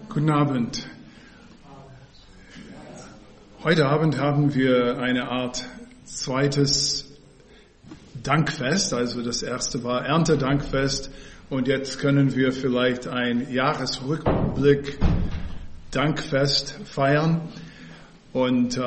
Guten Abend. Heute Abend haben wir eine Art zweites Dankfest. Also das erste war Erntedankfest und jetzt können wir vielleicht ein Jahresrückblick Dankfest feiern. Und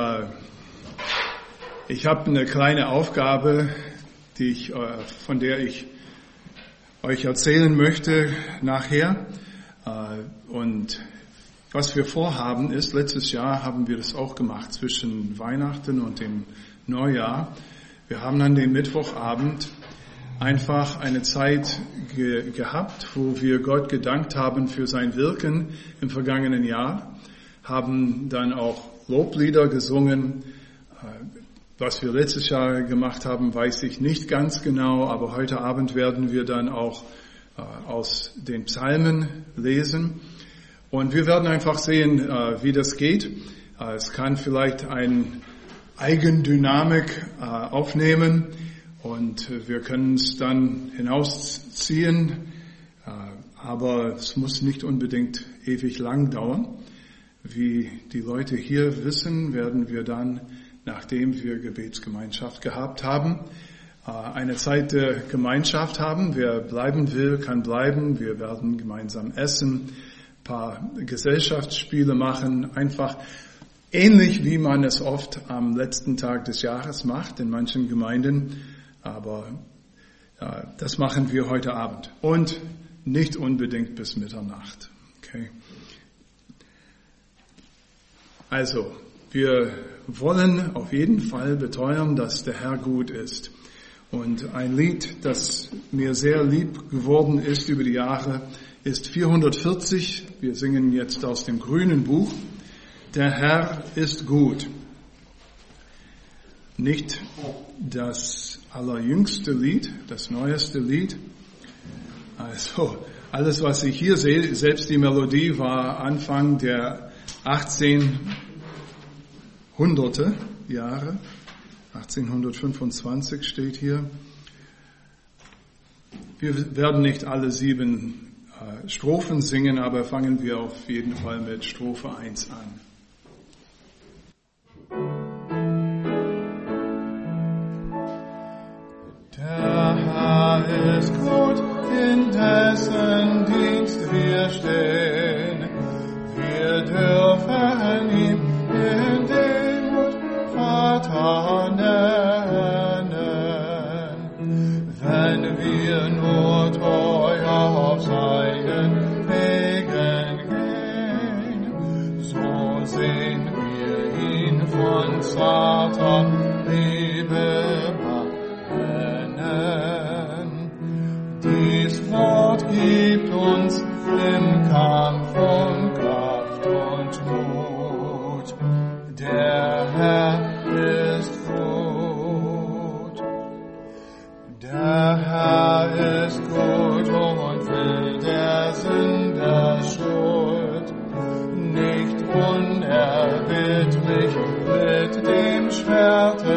ich habe eine kleine Aufgabe, von der ich euch erzählen möchte nachher. Und was wir vorhaben ist, letztes Jahr haben wir das auch gemacht zwischen Weihnachten und dem Neujahr. Wir haben an dem Mittwochabend einfach eine Zeit gehabt, wo wir Gott gedankt haben für sein Wirken im vergangenen Jahr, haben dann auch Loblieder gesungen. Was wir letztes Jahr gemacht haben, weiß ich nicht ganz genau, aber heute Abend werden wir dann auch aus den Psalmen lesen. Und wir werden einfach sehen, wie das geht. Es kann vielleicht eine Eigendynamik aufnehmen und wir können es dann hinausziehen, aber es muss nicht unbedingt ewig lang dauern. Wie die Leute hier wissen, werden wir dann, nachdem wir Gebetsgemeinschaft gehabt haben, eine Zeit der Gemeinschaft haben. Wer bleiben will, kann bleiben. Wir werden gemeinsam essen, ein paar Gesellschaftsspiele machen, einfach ähnlich wie man es oft am letzten Tag des Jahres macht in manchen Gemeinden. Aber das machen wir heute Abend und nicht unbedingt bis Mitternacht. Okay. Also, wir wollen auf jeden Fall beteuern, dass der Herr gut ist. Und ein Lied, das mir sehr lieb geworden ist über die Jahre, ist 440. Wir singen jetzt aus dem grünen Buch. Der Herr ist gut. Nicht das allerjüngste Lied, das neueste Lied. Also alles, was ich hier sehe, selbst die Melodie war Anfang der 1800er Jahre. 1825 steht hier. Wir werden nicht alle 7 Strophen singen, aber fangen wir auf jeden Fall mit Strophe 1 an. Der Herr ist gut, in dessen Dienst wir stehen. Wir dürfen ihm in Demut Vater nennen. Wenn wir nur treu auf seinen Wegen gehen, so sehen wir ihn von zarter Liebe brennen. Dies Wort gibt uns im Kampf und Kraft und Mut. Der Herr ist gut. Der Herr ist gut und will der Sünder Schuld nicht unerbittlich mit dem Schwerte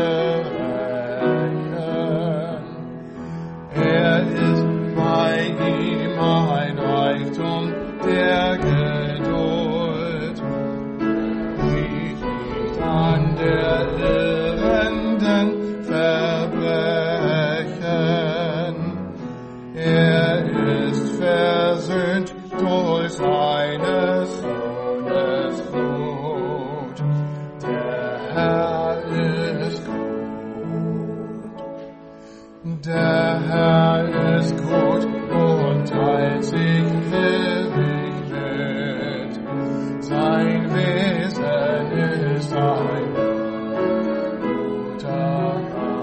rächen. Er ist bei ihm ein Reichtum der Geduld, liegt nicht an der irrenden Verbrechen. Er ist versöhnt durch seines Sohnes Blut. Der Herr ist gut. Der Herr ist gut und teilt sich willig mit. Sein Wesen ist ein guter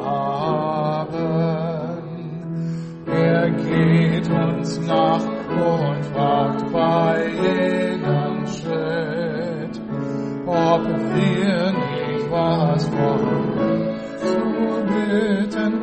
Gaben. Er geht uns nach und fragt bei jedem Schritt, ob wir nicht was von ihm zu bitten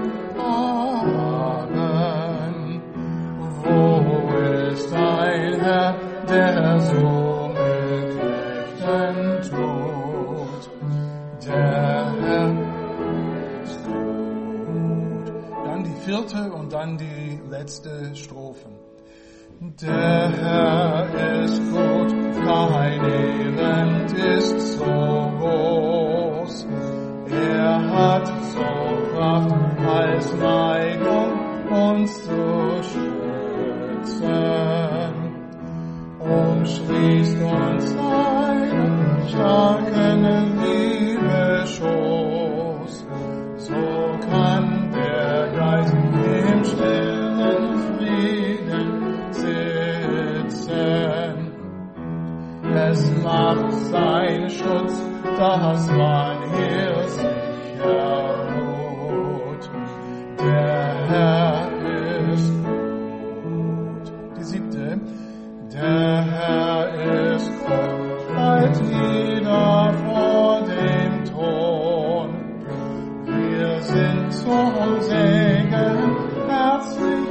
haben. Wo ist ein Herr, der so mit Rechten tut? Der Herr ist gut. Dann die 4. und dann die letzte Strophe. Der Herr ist gut, umschließt uns seinen starken Liebesschoß. So kann der Geist im stillen Frieden sitzen. Es macht sein Schutz, dass man hier sicher ruht. Der Herr ist gut. Die 7. Der Herr ist gut, weit nieder vor dem Thron. Wir sind zum Segen herzlich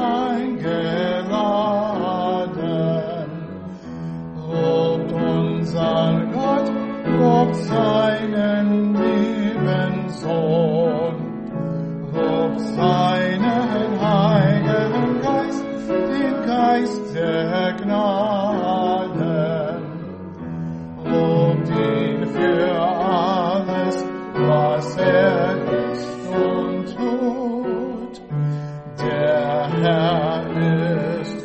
eingeladen. Lobt unseren Gott, lobt seinen lieben Sohn, lobt seinen Heiligen Geist, den Geist der Gnaden. Lobt ihn für alles, was er ist und tut. Der Herr ist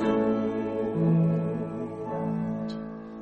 gut.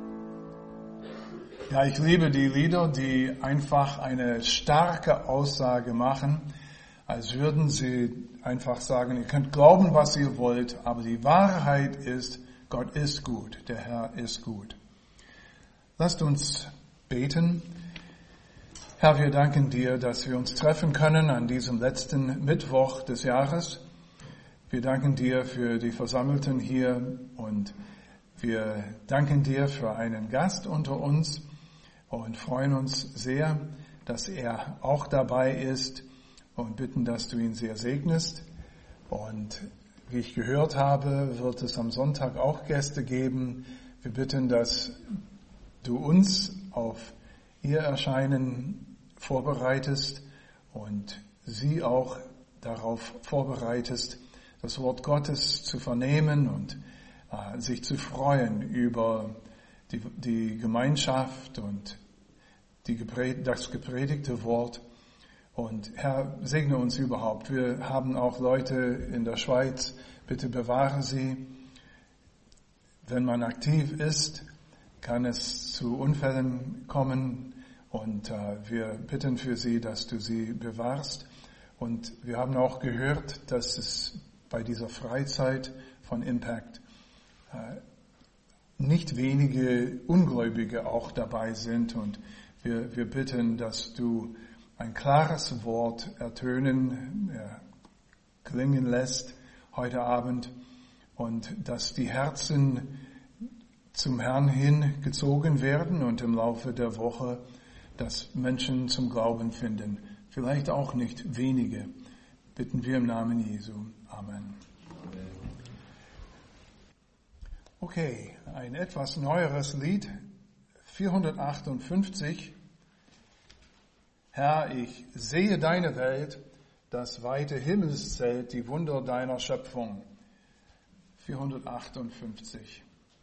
Ja, ich liebe die Lieder, die einfach eine starke Aussage machen, als würden sie einfach sagen, ihr könnt glauben, was ihr wollt, aber die Wahrheit ist, Gott ist gut, der Herr ist gut. Lasst uns beten. Herr, wir danken dir, dass wir uns treffen können an diesem letzten Mittwoch des Jahres. Wir danken dir für die Versammelten hier und wir danken dir für einen Gast unter uns und freuen uns sehr, dass er auch dabei ist und bitten, dass du ihn sehr segnest. Und wie ich gehört habe, wird es am Sonntag auch Gäste geben. Wir bitten, dass du uns auf ihr Erscheinen vorbereitest und sie auch darauf vorbereitest, das Wort Gottes zu vernehmen und sich zu freuen über die Gemeinschaft und das gepredigte Wort. Und Herr, segne uns überhaupt. Wir haben auch Leute in der Schweiz. Bitte bewahre sie. Wenn man aktiv ist, kann es zu Unfällen kommen. Und wir bitten für sie, dass du sie bewahrst. Und wir haben auch gehört, dass es bei dieser Freizeit von Impact nicht wenige Ungläubige auch dabei sind. Und wir bitten, dass du ein klares Wort klingen lässt heute Abend und dass die Herzen zum Herrn hin gezogen werden und im Laufe der Woche, dass Menschen zum Glauben finden. Vielleicht auch nicht wenige. Bitten wir im Namen Jesu. Amen. Okay, ein etwas neueres Lied, 458. Herr, ich sehe deine Welt, das weite Himmelszelt, die Wunder deiner Schöpfung. 458.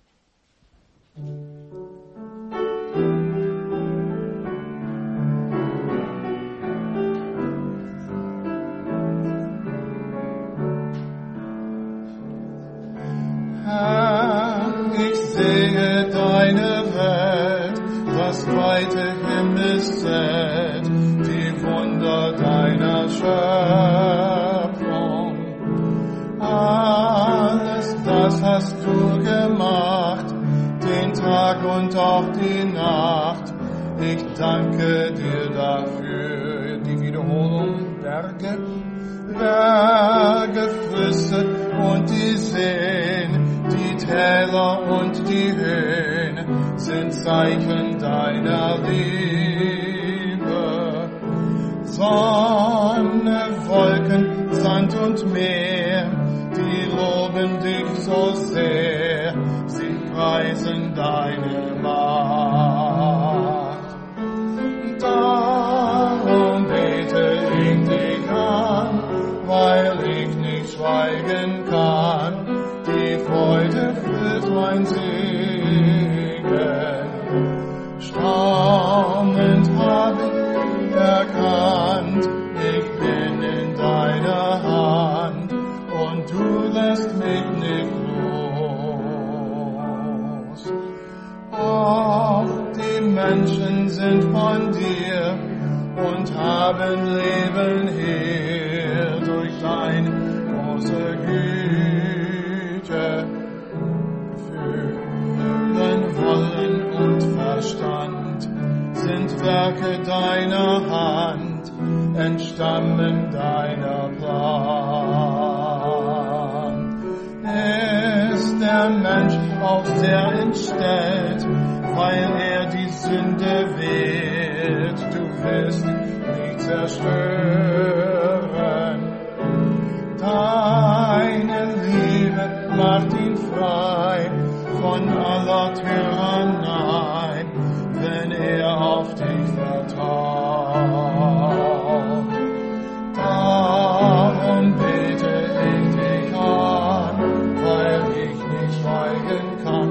Herr, ich sehe deine Welt, das weite Himmelszelt, die Wunder deiner Schöpfung. Alles das hast du gemacht, den Tag und auch die Nacht. Ich danke dir dafür. Die Wiederholung: Berge, Flüsse und die Seen, die Täler und die Höhen sind Zeichen deiner Liebe. Sonne, Wolken, Sand und Meer, die loben dich so sehr, sie preisen deine Macht. Darum bete ich dich an, weil ich nicht schweigen kann. Die Freude füllt mein Segen. Staunend habe ich erkannt, ich bin in deiner Hand und du lässt mich nicht los. Menschen sind von dir und haben Leben her durch deine große Güte. Fühlen, Wollen und Verstand sind Werke deiner Hand, entstammen deiner Plan. Ist der Mensch auch sehr entstellt, weil er die Sünde wählt, du wirst nicht zerstören. Deine Liebe macht ihn frei von aller Tyrannei, wenn er auf dich vertraut. Darum bete ich dich an, weil ich nicht schweigen kann.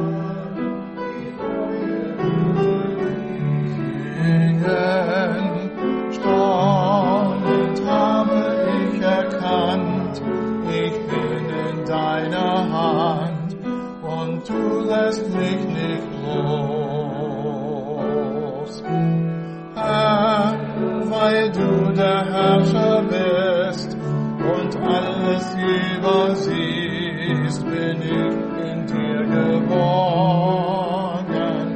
Staunend habe ich erkannt, ich bin in deiner Hand und du lässt mich nicht los. Herr, weil du der Herrscher bist und alles übersiehst, bin ich in dir geborgen.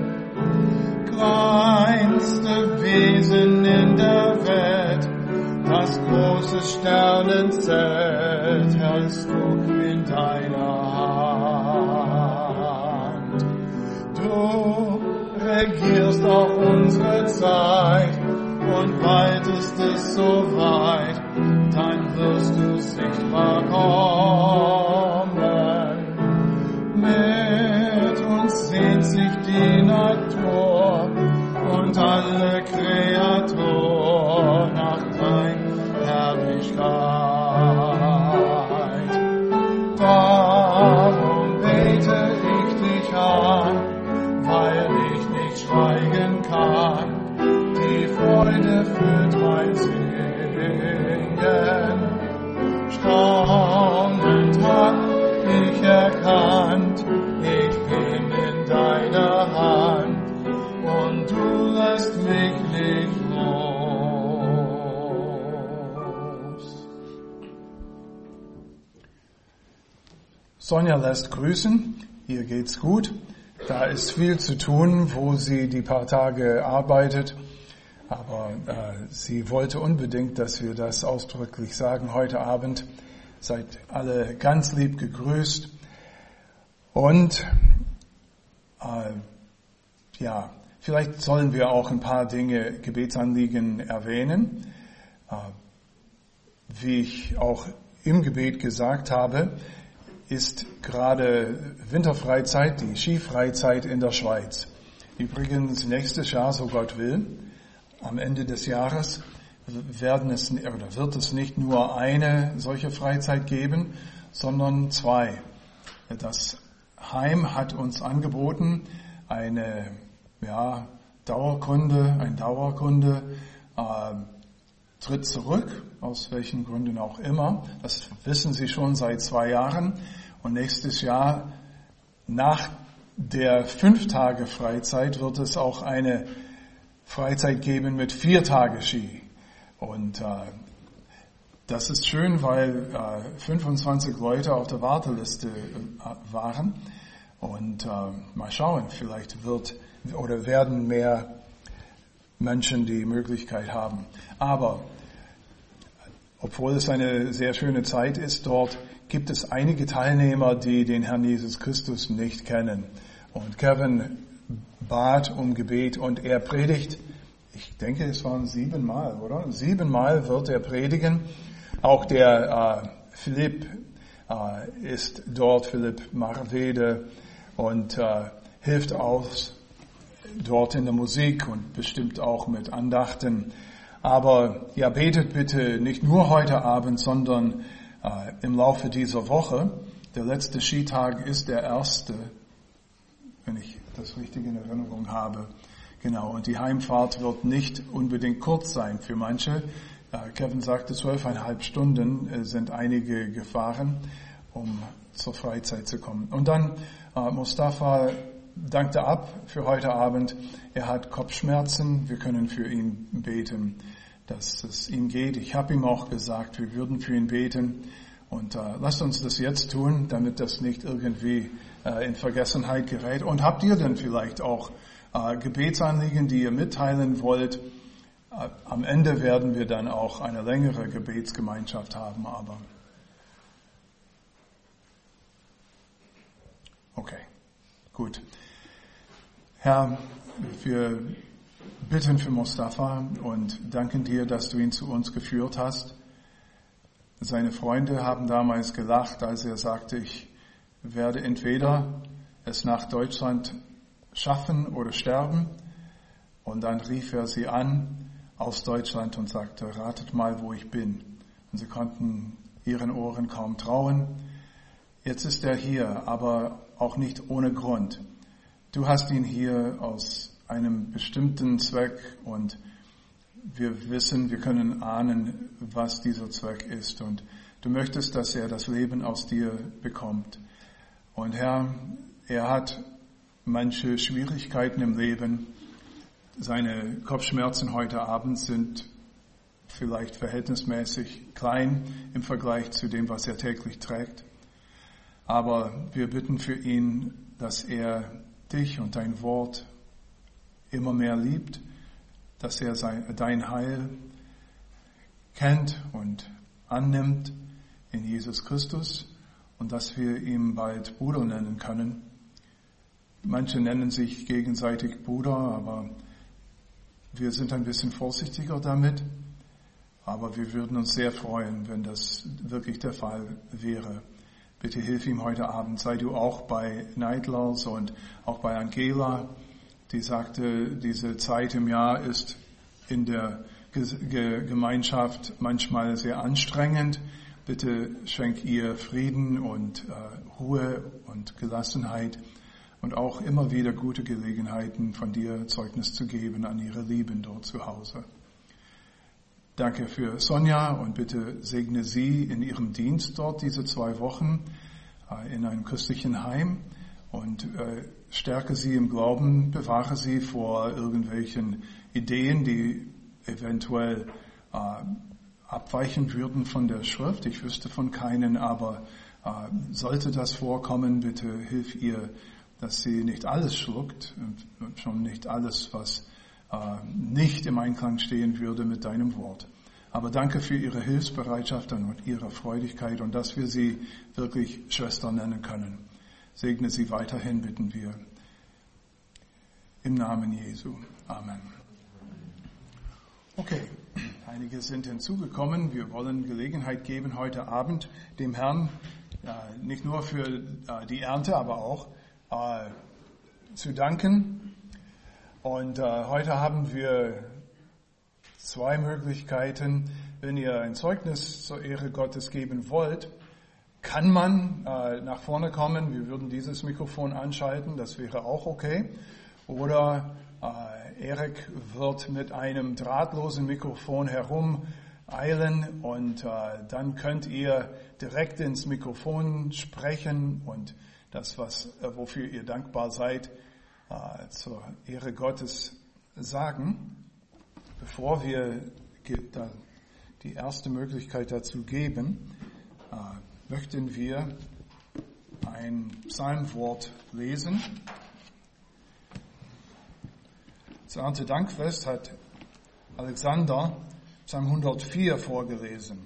Kleinste Wesen in der Welt, das große Sternenzelt hältst du in deiner Hand. Du regierst auch unsere Zeit und weitest es so weit, dann wirst du sichtbar kommen. Mit uns sehnt sich die Natur und alle Kreatur nach deiner Herrlichkeit. Darum bete ich dich an, weil ich nicht schweigen kann. Die Freude füllt mein Singen. Staunend hab ich erkannt, ich bin in deiner Hand und du lässt mich nicht los. Sonja lässt grüßen, ihr geht's gut. Da ist viel zu tun, wo sie die paar Tage arbeitet. Aber sie wollte unbedingt, dass wir das ausdrücklich sagen heute Abend. Seid alle ganz lieb gegrüßt. Und vielleicht sollen wir auch ein paar Dinge, Gebetsanliegen erwähnen. Wie ich auch im Gebet gesagt habe, ist gerade Winterfreizeit, die Skifreizeit in der Schweiz. Übrigens nächstes Jahr, so Gott will, am Ende des Jahres wird es nicht nur eine solche Freizeit geben, sondern zwei. Das Heim hat uns angeboten, ein Dauerkunde tritt zurück, aus welchen Gründen auch immer. Das wissen Sie schon seit 2 Jahren. Und nächstes Jahr, nach der 5-Tage-Freizeit, wird es auch eine Freizeit geben mit 4 Tage Ski. Und das ist schön, weil 25 Leute auf der Warteliste waren. Und mal schauen, vielleicht werden mehr Menschen die Möglichkeit haben. Aber obwohl es eine sehr schöne Zeit ist dort, gibt es einige Teilnehmer, die den Herrn Jesus Christus nicht kennen. Und Kevin bat um Gebet und er predigt, ich denke es waren 7 Mal, oder? 7 Mal wird er predigen. Auch der Philipp ist dort, Philipp Marwede, und hilft aus dort in der Musik und bestimmt auch mit Andachten. Aber ja, betet bitte nicht nur heute Abend, sondern im Laufe dieser Woche. Der letzte Skitag ist der 1., wenn ich das richtig in Erinnerung habe. Genau, und die Heimfahrt wird nicht unbedingt kurz sein für manche. Kevin sagte, 12,5 Stunden sind einige gefahren, um zur Freizeit zu kommen. Und dann Mustafa dankte ab für heute Abend. Er hat Kopfschmerzen. Wir können für ihn beten, dass es ihm geht. Ich habe ihm auch gesagt, wir würden für ihn beten. Und lasst uns das jetzt tun, damit das nicht irgendwie in Vergessenheit gerät. Und habt ihr denn vielleicht auch Gebetsanliegen, die ihr mitteilen wollt? Am Ende werden wir dann auch eine längere Gebetsgemeinschaft haben, aber okay, gut. Herr, wir bitten für Mustafa und danken dir, dass du ihn zu uns geführt hast. Seine Freunde haben damals gelacht, als er sagte, ich werde entweder es nach Deutschland schaffen oder sterben. Und dann rief er sie an aus Deutschland und sagte, ratet mal, wo ich bin. Und sie konnten ihren Ohren kaum trauen. Jetzt ist er hier, aber auch nicht ohne Grund. Du hast ihn hier aus einem bestimmten Zweck und wir wissen, wir können ahnen, was dieser Zweck ist. Und du möchtest, dass er das Leben aus dir bekommt. Und Herr, er hat manche Schwierigkeiten im Leben. Seine Kopfschmerzen heute Abend sind vielleicht verhältnismäßig klein im Vergleich zu dem, was er täglich trägt. Aber wir bitten für ihn, dass er dich und dein Wort immer mehr liebt, dass er dein Heil kennt und annimmt in Jesus Christus und dass wir ihn bald Bruder nennen können. Manche nennen sich gegenseitig Bruder, aber wir sind ein bisschen vorsichtiger damit. Aber wir würden uns sehr freuen, wenn das wirklich der Fall wäre. Bitte hilf ihm heute Abend. Sei du auch bei Neidlers und auch bei Angela, die sagte, diese Zeit im Jahr ist in der Gemeinschaft manchmal sehr anstrengend. Bitte schenk ihr Frieden und Ruhe und Gelassenheit und auch immer wieder gute Gelegenheiten, von dir Zeugnis zu geben an ihre Lieben dort zu Hause. Danke für Sonja und bitte segne sie in ihrem Dienst dort diese 2 Wochen in einem christlichen Heim und stärke sie im Glauben, bewahre sie vor irgendwelchen Ideen, die eventuell abweichen würden von der Schrift. Ich wüsste von keinen, aber sollte das vorkommen, bitte hilf ihr, dass sie nicht alles schluckt, schon nicht alles, was nicht im Einklang stehen würde mit deinem Wort. Aber danke für ihre Hilfsbereitschaft und ihre Freudigkeit und dass wir sie wirklich Schwester nennen können. Segne sie weiterhin, bitten wir. Im Namen Jesu. Amen. Okay, einige sind hinzugekommen. Wir wollen Gelegenheit geben, heute Abend dem Herrn nicht nur für die Ernte, aber auch zu danken. Und heute haben wir 2 Möglichkeiten. Wenn ihr ein Zeugnis zur Ehre Gottes geben wollt, kann man nach vorne kommen. Wir würden dieses Mikrofon anschalten, das wäre auch okay. Oder Erik wird mit einem drahtlosen Mikrofon herumeilen und dann könnt ihr direkt ins Mikrofon sprechen und das, wofür ihr dankbar seid, zur Ehre Gottes sagen. Bevor wir die erste Möglichkeit dazu geben, möchten wir ein Psalmwort lesen. Das Erntedankfest hat Alexander Psalm 104 vorgelesen.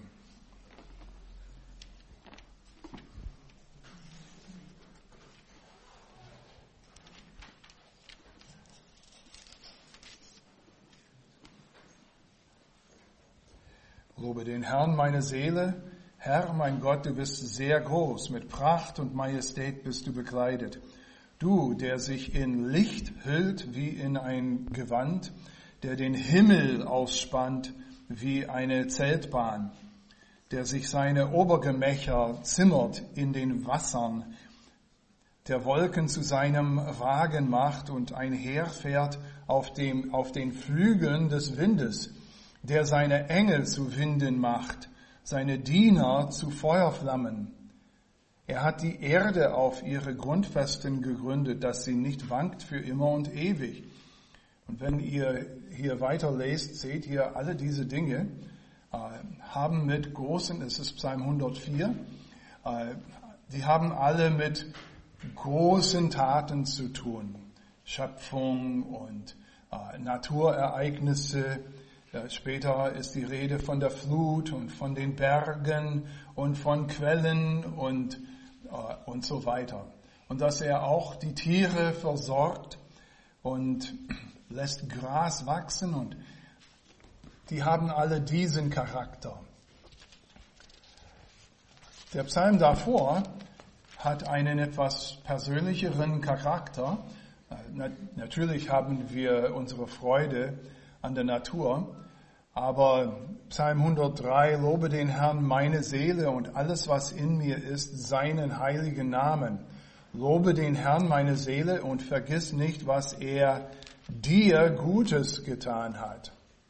Lobe den Herrn, meine Seele. Herr, mein Gott, du bist sehr groß. Mit Pracht und Majestät bist du bekleidet. Du, der sich in Licht hüllt wie in ein Gewand, der den Himmel ausspannt wie eine Zeltbahn, der sich seine Obergemächer zimmert in den Wassern, der Wolken zu seinem Wagen macht und einherfährt auf den Flügeln des Windes, der seine Engel zu Winden macht, seine Diener zu Feuerflammen. Er hat die Erde auf ihre Grundfesten gegründet, dass sie nicht wankt für immer und ewig. Und wenn ihr hier weiterlest, seht ihr, alle diese Dinge haben mit großen, es ist Psalm 104, die haben alle mit großen Taten zu tun. Schöpfung und Naturereignisse. Später ist die Rede von der Flut und von den Bergen und von Quellen und so weiter. Und dass er auch die Tiere versorgt und lässt Gras wachsen, und die haben alle diesen Charakter. Der Psalm davor hat einen etwas persönlicheren Charakter. Natürlich haben wir unsere Freude an der Natur, aber Psalm 103, lobe den Herrn meine Seele und alles, was in mir ist, seinen heiligen Namen. Lobe den Herrn meine Seele und vergiss nicht, was er dir Gutes getan hat,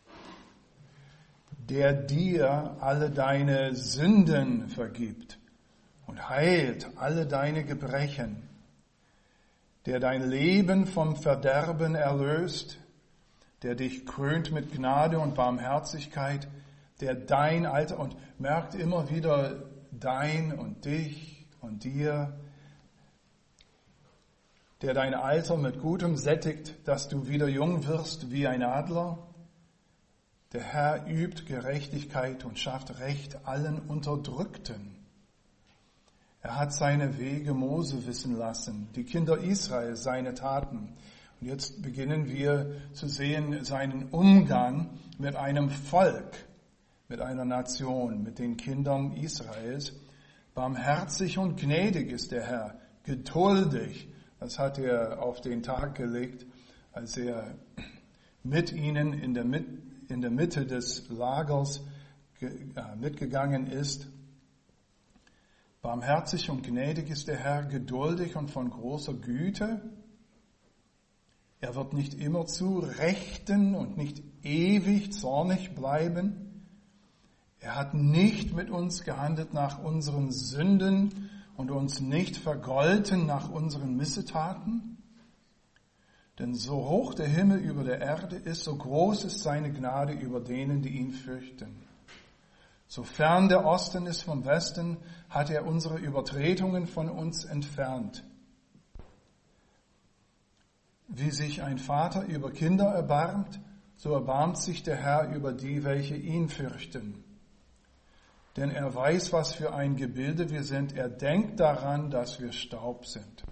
der dir alle deine Sünden vergibt und heilt alle deine Gebrechen, der dein Leben vom Verderben erlöst, der dich krönt mit Gnade und Barmherzigkeit, der dein Alter, und merkt immer wieder dein und dich und dir, der dein Alter mit Gutem sättigt, dass du wieder jung wirst wie ein Adler. Der Herr übt Gerechtigkeit und schafft Recht allen Unterdrückten. Er hat seine Wege Mose wissen lassen, die Kinder Israel seine Taten. Und jetzt beginnen wir zu sehen seinen Umgang mit einem Volk, mit einer Nation, mit den Kindern Israels. Barmherzig und gnädig ist der Herr, geduldig. Das hat er auf den Tag gelegt, als er mit ihnen in der Mitte des Lagers mitgegangen ist. Barmherzig und gnädig ist der Herr, geduldig und von großer Güte. Er wird nicht immerzu rechten und nicht ewig zornig bleiben. Er hat nicht mit uns gehandelt nach unseren Sünden und uns nicht vergolten nach unseren Missetaten. Denn so hoch der Himmel über der Erde ist, so groß ist seine Gnade über denen, die ihn fürchten. So fern der Osten ist vom Westen, hat er unsere Übertretungen von uns entfernt. Wie sich ein Vater über Kinder erbarmt, so erbarmt sich der Herr über die, welche ihn fürchten. Denn er weiß, was für ein Gebilde wir sind. Er denkt daran, dass wir Staub sind.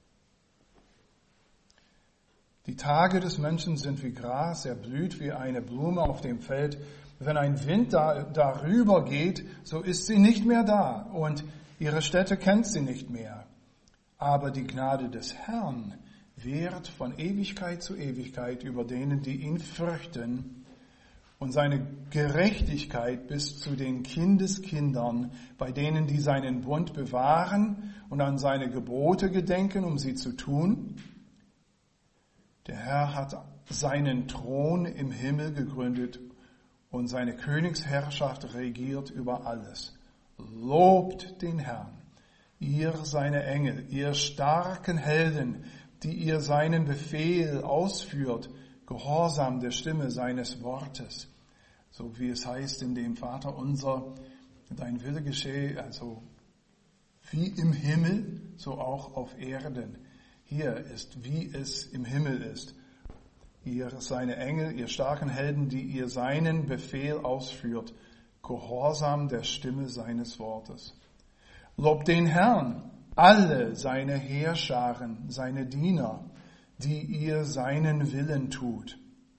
Die Tage des Menschen sind wie Gras, er blüht wie eine Blume auf dem Feld. Wenn ein Wind darüber geht, so ist sie nicht mehr da und ihre Stätte kennt sie nicht mehr. Aber die Gnade des Herrn währt von Ewigkeit zu Ewigkeit über denen, die ihn fürchten, und seine Gerechtigkeit bis zu den Kindeskindern, bei denen, die seinen Bund bewahren und an seine Gebote gedenken, um sie zu tun. Der Herr hat seinen Thron im Himmel gegründet und seine Königsherrschaft regiert über alles. Lobt den Herrn, ihr seine Engel, ihr starken Helden, die ihr seinen Befehl ausführt, gehorsam der Stimme seines Wortes. So wie es heißt in dem Vater unser, dein Wille geschehe, also wie im Himmel, so auch auf Erden. Hier ist, wie es im Himmel ist. Ihr seine Engel, ihr starken Helden, die ihr seinen Befehl ausführt, gehorsam der Stimme seines Wortes. Lobt den Herrn, alle seine Heerscharen, seine Diener, die ihr seinen Willen tut.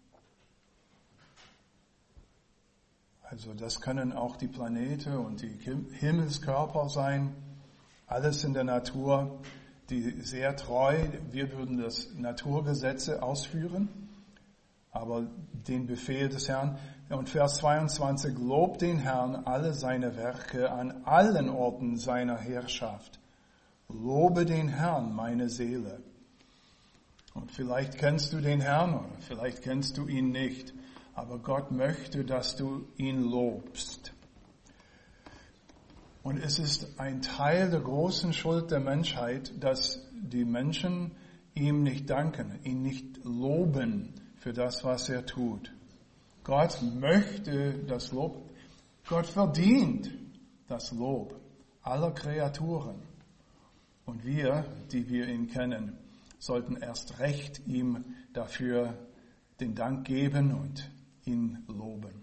Also das können auch die Planete und die Himmelskörper sein, alles in der Natur, die sehr treu, wir würden das Naturgesetze ausführen, aber den Befehl des Herrn. Und Vers 22, lobt den Herrn alle seine Werke an allen Orten seiner Herrschaft. Lobe den Herrn, meine Seele. Und vielleicht kennst du den Herrn, oder vielleicht kennst du ihn nicht, aber Gott möchte, dass du ihn lobst. Und es ist ein Teil der großen Schuld der Menschheit, dass die Menschen ihm nicht danken, ihn nicht loben für das, was er tut. Gott möchte das Lob, Gott verdient das Lob aller Kreaturen. Und wir, die wir ihn kennen, sollten erst recht ihm dafür den Dank geben und ihn loben.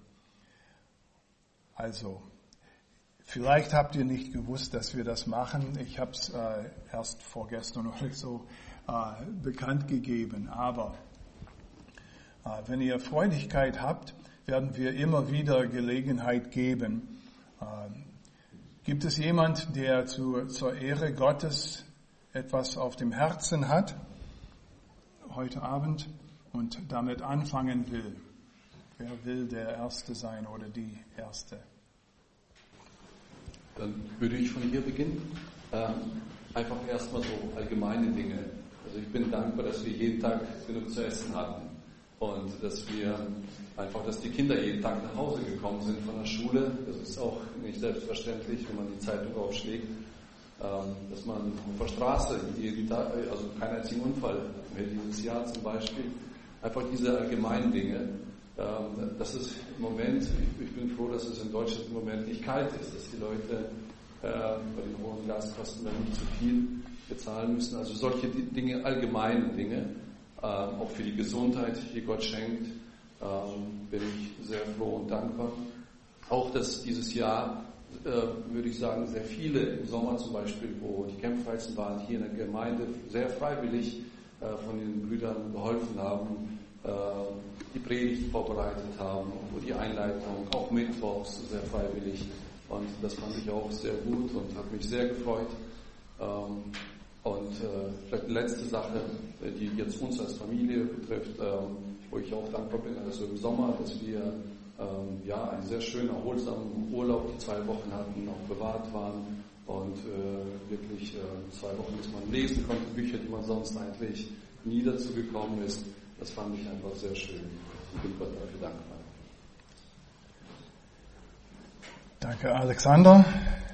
Also, vielleicht habt ihr nicht gewusst, dass wir das machen. Ich habe es erst vorgestern oder so bekannt gegeben. Aber wenn ihr Freudigkeit habt, werden wir immer wieder Gelegenheit geben. Gibt es jemand, der zur Ehre Gottes etwas auf dem Herzen hat, heute Abend, und damit anfangen will? Wer will der Erste sein oder die Erste? Dann würde ich von hier beginnen. Einfach erstmal so allgemeine Dinge. Also ich bin dankbar, dass wir jeden Tag genug zu essen hatten. Und dass die Kinder jeden Tag nach Hause gekommen sind von der Schule. Das ist auch nicht selbstverständlich, wenn man die Zeitung aufschlägt. Dass man auf der Straße jeden Tag, also keinen einzigen Unfall mehr dieses Jahr zum Beispiel. Einfach diese allgemeinen Dinge. Das ist im Moment, ich bin froh, dass es in Deutschland im Moment nicht kalt ist, dass die Leute bei den hohen Gaskosten dann nicht zu viel bezahlen müssen. Also solche Dinge, allgemeine Dinge, auch für die Gesundheit, die Gott schenkt, bin ich sehr froh und dankbar. Auch, dass dieses Jahr, würde ich sagen, sehr viele im Sommer zum Beispiel, wo die Campfreizen waren, hier in der Gemeinde sehr freiwillig von den Brüdern geholfen haben, die Predigt vorbereitet haben, wo die Einleitung auch mittwochs sehr freiwillig, und das fand ich auch sehr gut und hat mich sehr gefreut. Und vielleicht eine letzte Sache, die jetzt uns als Familie betrifft, wo ich auch dankbar bin, also im Sommer, dass wir einen sehr schönen, erholsamen Urlaub, die 2 Wochen hatten, auch bewahrt waren und wirklich 2 Wochen, bis man lesen konnte, Bücher, die man sonst eigentlich nie dazu gekommen ist. Das fand ich einfach sehr schön. Ich bin Gott dafür dankbar. Danke, Alexander.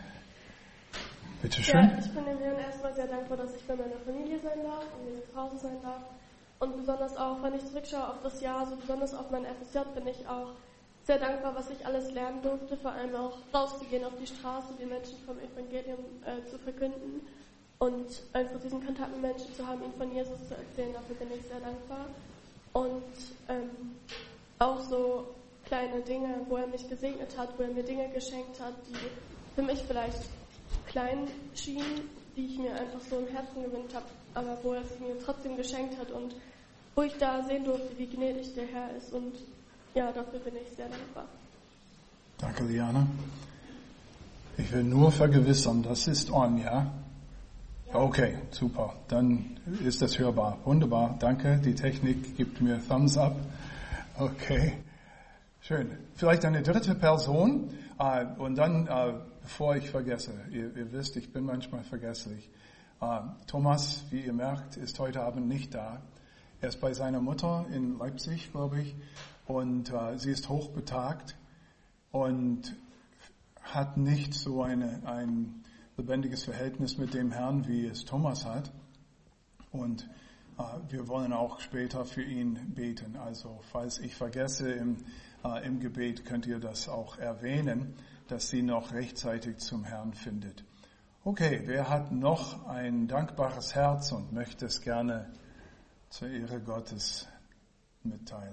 Bitte schön. Ja, ich bin dem Herrn erstmal sehr dankbar, dass ich bei meiner Familie sein darf und jetzt zu Hause sein darf. Und besonders auch, wenn ich zurückschaue auf das Jahr, so besonders auf mein FSJ, bin ich auch sehr dankbar, was ich alles lernen durfte, vor allem auch rauszugehen auf die Straße, den Menschen vom Evangelium zu verkünden und einfach diesen Kontakt mit Menschen zu haben, ihnen von Jesus zu erzählen. Dafür bin ich sehr dankbar. Und auch so kleine Dinge, wo er mich gesegnet hat, wo er mir Dinge geschenkt hat, die für mich vielleicht klein schienen, die ich mir einfach so im Herzen gewünscht habe, aber wo er es mir trotzdem geschenkt hat und wo ich da sehen durfte, wie gnädig der Herr ist, und ja, dafür bin ich sehr dankbar. Danke, Liana. Ich will nur vergewissern, das ist on, ja? Okay, super. Dann ist das hörbar. Wunderbar. Danke. Die Technik gibt mir Thumbs up. Okay. Schön. Vielleicht eine dritte Person. Und dann, bevor ich vergesse, ihr wisst, ich bin manchmal vergesslich. Thomas, wie ihr merkt, ist heute Abend nicht da. Er ist bei seiner Mutter in Leipzig, glaube ich. Und sie ist hochbetagt und hat nicht so ein lebendiges Verhältnis mit dem Herrn, wie es Thomas hat. Und wir wollen auch später für ihn beten. Also falls ich vergesse im Gebet, könnt ihr das auch erwähnen, dass sie noch rechtzeitig zum Herrn findet. Okay, wer hat noch ein dankbares Herz und möchte es gerne zur Ehre Gottes mitteilen?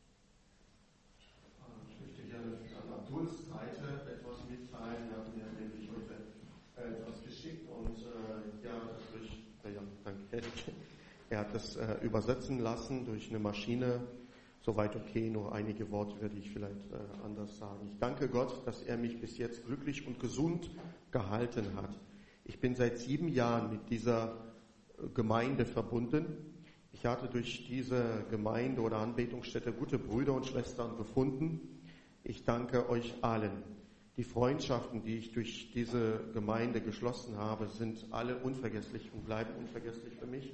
Ich möchte gerne an Abduls Seite etwas mitteilen. Er hat mir nämlich heute etwas geschickt und er hat es übersetzen lassen durch eine Maschine. Soweit okay, nur einige Worte werde ich vielleicht anders sagen. Ich danke Gott, dass er mich bis jetzt glücklich und gesund gehalten hat. Ich bin seit 7 Jahren mit dieser Gemeinde verbunden. Ich hatte durch diese Gemeinde oder Anbetungsstätte gute Brüder und Schwestern gefunden. Ich danke euch allen. Die Freundschaften, die ich durch diese Gemeinde geschlossen habe, sind alle unvergesslich und bleiben unvergesslich für mich.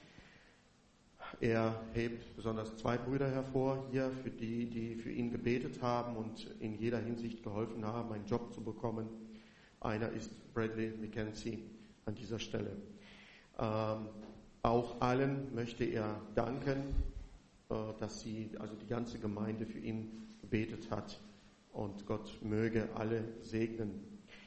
Er hebt besonders 2 Brüder hervor hier, für die für ihn gebetet haben und in jeder Hinsicht geholfen haben, einen Job zu bekommen. Einer ist Bradley McKenzie an dieser Stelle. Auch allen möchte er danken, dass die ganze Gemeinde für ihn gebetet hat. Und Gott möge alle segnen.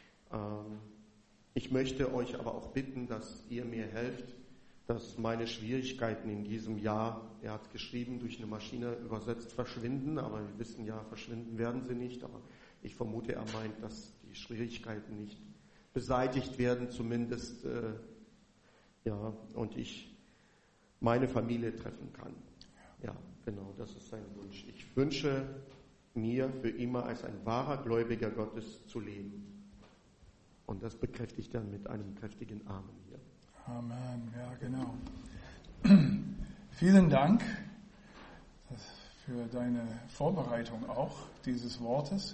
Ich möchte euch aber auch bitten, dass ihr mir helft, dass meine Schwierigkeiten in diesem Jahr, er hat geschrieben, durch eine Maschine übersetzt, verschwinden. Aber wir wissen ja, verschwinden werden sie nicht. Aber ich vermute, er meint, dass die Schwierigkeiten nicht beseitigt werden, zumindest, und ich meine Familie treffen kann. Ja, genau, das ist sein Wunsch. Ich wünsche mir für immer als ein wahrer Gläubiger Gottes zu leben. Und das bekräftigt er mit einem kräftigen Amen hier. Amen, ja genau. Vielen Dank für deine Vorbereitung auch dieses Wortes.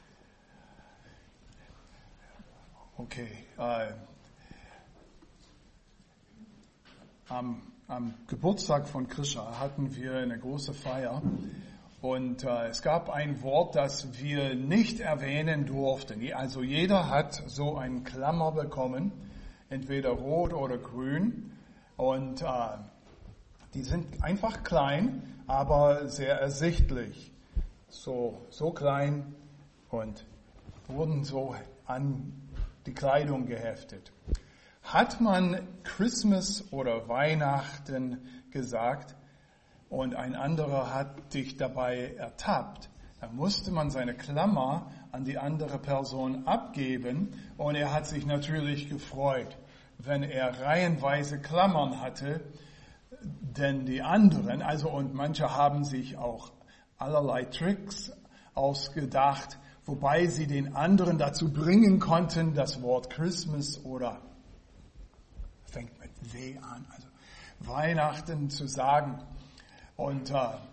Okay, am Geburtstag von Krisha hatten wir eine große Feier und es gab ein Wort, das wir nicht erwähnen durften. Also jeder hat so einen Klammer bekommen, entweder rot oder grün, und die sind einfach klein, aber sehr ersichtlich. So klein und wurden so an die Kleidung geheftet. Hat man Christmas oder Weihnachten gesagt und ein anderer hat dich dabei ertappt, dann musste man seine Klammer an die andere Person abgeben und er hat sich natürlich gefreut, wenn er reihenweise Klammern hatte, denn die anderen, und manche haben sich auch allerlei Tricks ausgedacht, wobei sie den anderen dazu bringen konnten, das Wort Christmas oder fängt mit W an, also Weihnachten zu sagen. Und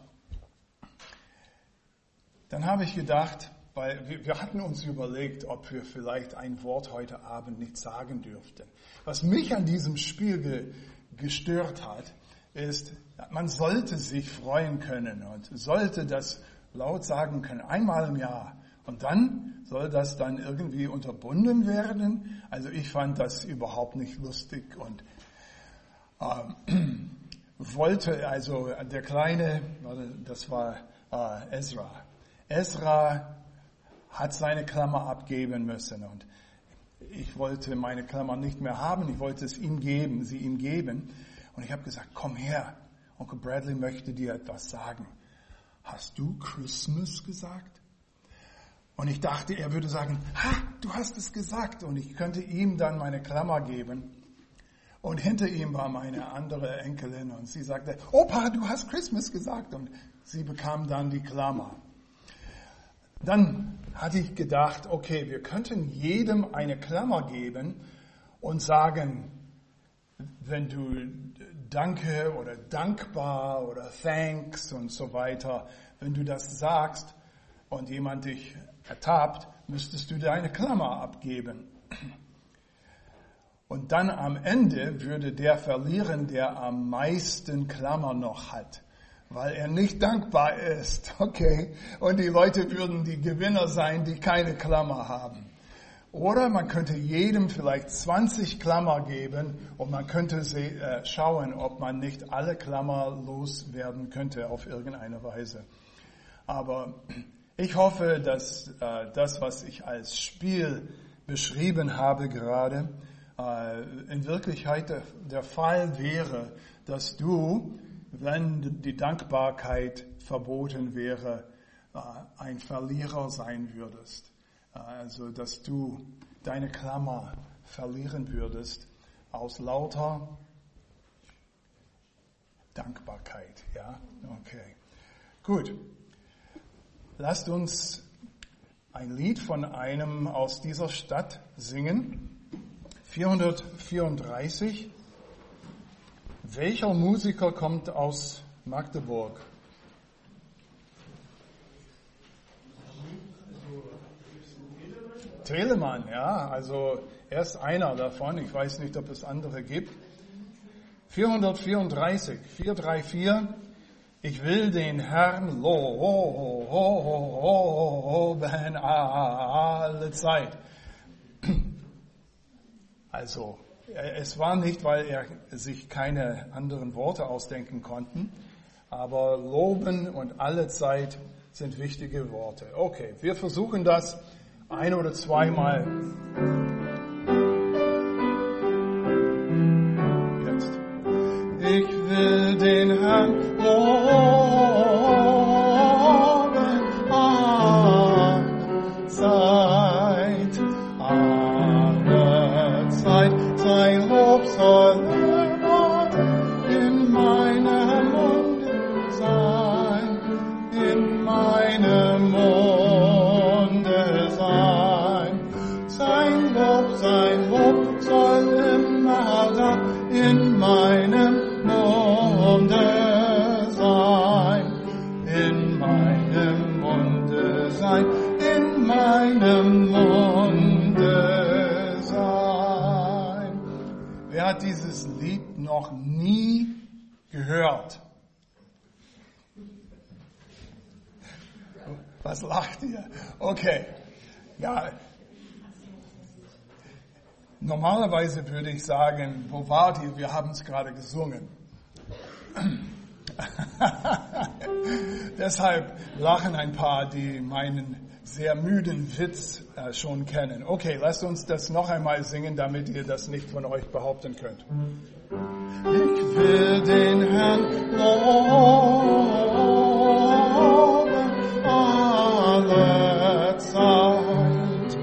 dann habe ich gedacht, weil wir hatten uns überlegt, ob wir vielleicht ein Wort heute Abend nicht sagen dürften. Was mich an diesem Spiel gestört hat, ist, man sollte sich freuen können und sollte das laut sagen können, einmal im Jahr. Und dann soll das dann irgendwie unterbunden werden. Also ich fand das überhaupt nicht lustig und wollte, also der Kleine, das war Ezra. Ezra hat seine Klammer abgeben müssen und ich wollte meine Klammer nicht mehr haben, ich wollte sie ihm geben. Und ich habe gesagt, komm her, Onkel Bradley möchte dir etwas sagen. Hast du Christmas gesagt? Und ich dachte, er würde sagen, du hast es gesagt. Und ich könnte ihm dann meine Klammer geben. Und hinter ihm war meine andere Enkelin und sie sagte, Opa, du hast Christmas gesagt. Und sie bekam dann die Klammer. Dann hatte ich gedacht, okay, wir könnten jedem eine Klammer geben und sagen, wenn du danke oder dankbar oder thanks und so weiter, wenn du das sagst und jemand dich ertappt, müsstest du deine Klammer abgeben. Und dann am Ende würde der verlieren, der am meisten Klammer noch hat, weil er nicht dankbar ist, okay? Und die Leute würden die Gewinner sein, die keine Klammer haben. Oder man könnte jedem vielleicht 20 Klammer geben und man könnte schauen, ob man nicht alle Klammer loswerden könnte auf irgendeine Weise. Aber ich hoffe, dass das, was ich als Spiel beschrieben habe gerade, in Wirklichkeit der Fall wäre, dass du, wenn die Dankbarkeit verboten wäre, ein Verlierer sein würdest. Also, dass du deine Klammer verlieren würdest aus lauter Dankbarkeit. Ja, okay. Gut. Lasst uns ein Lied von einem aus dieser Stadt singen. 434. Welcher Musiker kommt aus Magdeburg? Telemann, ja, also er ist einer davon. Ich weiß nicht, ob es andere gibt. 434, 434. Ich will den Herrn loben alle Zeit. Also, es war nicht, weil er sich keine anderen Worte ausdenken konnte, aber loben und alle Zeit sind wichtige Worte. Okay, wir versuchen das ein- oder zweimal. Jetzt. Ich will den Herrn loben, alle Zeit, sein Lob soll immer in meinem Munde sein, in meinem Munde sein. Sein Lob soll immer da in meinem Munde sein, in meinem Munde sein, in meinem Munde sein. Wer hat dieses Lied noch nie gehört? Was lacht ihr? Okay. Ja. Normalerweise würde ich sagen, wo wart ihr? Wir haben es gerade gesungen. Deshalb lachen ein paar, die meinen sehr müden Witz schon kennen. Okay, lasst uns das noch einmal singen, damit ihr das nicht von euch behaupten könnt. Ich will den Herrn loben, alle Zeit,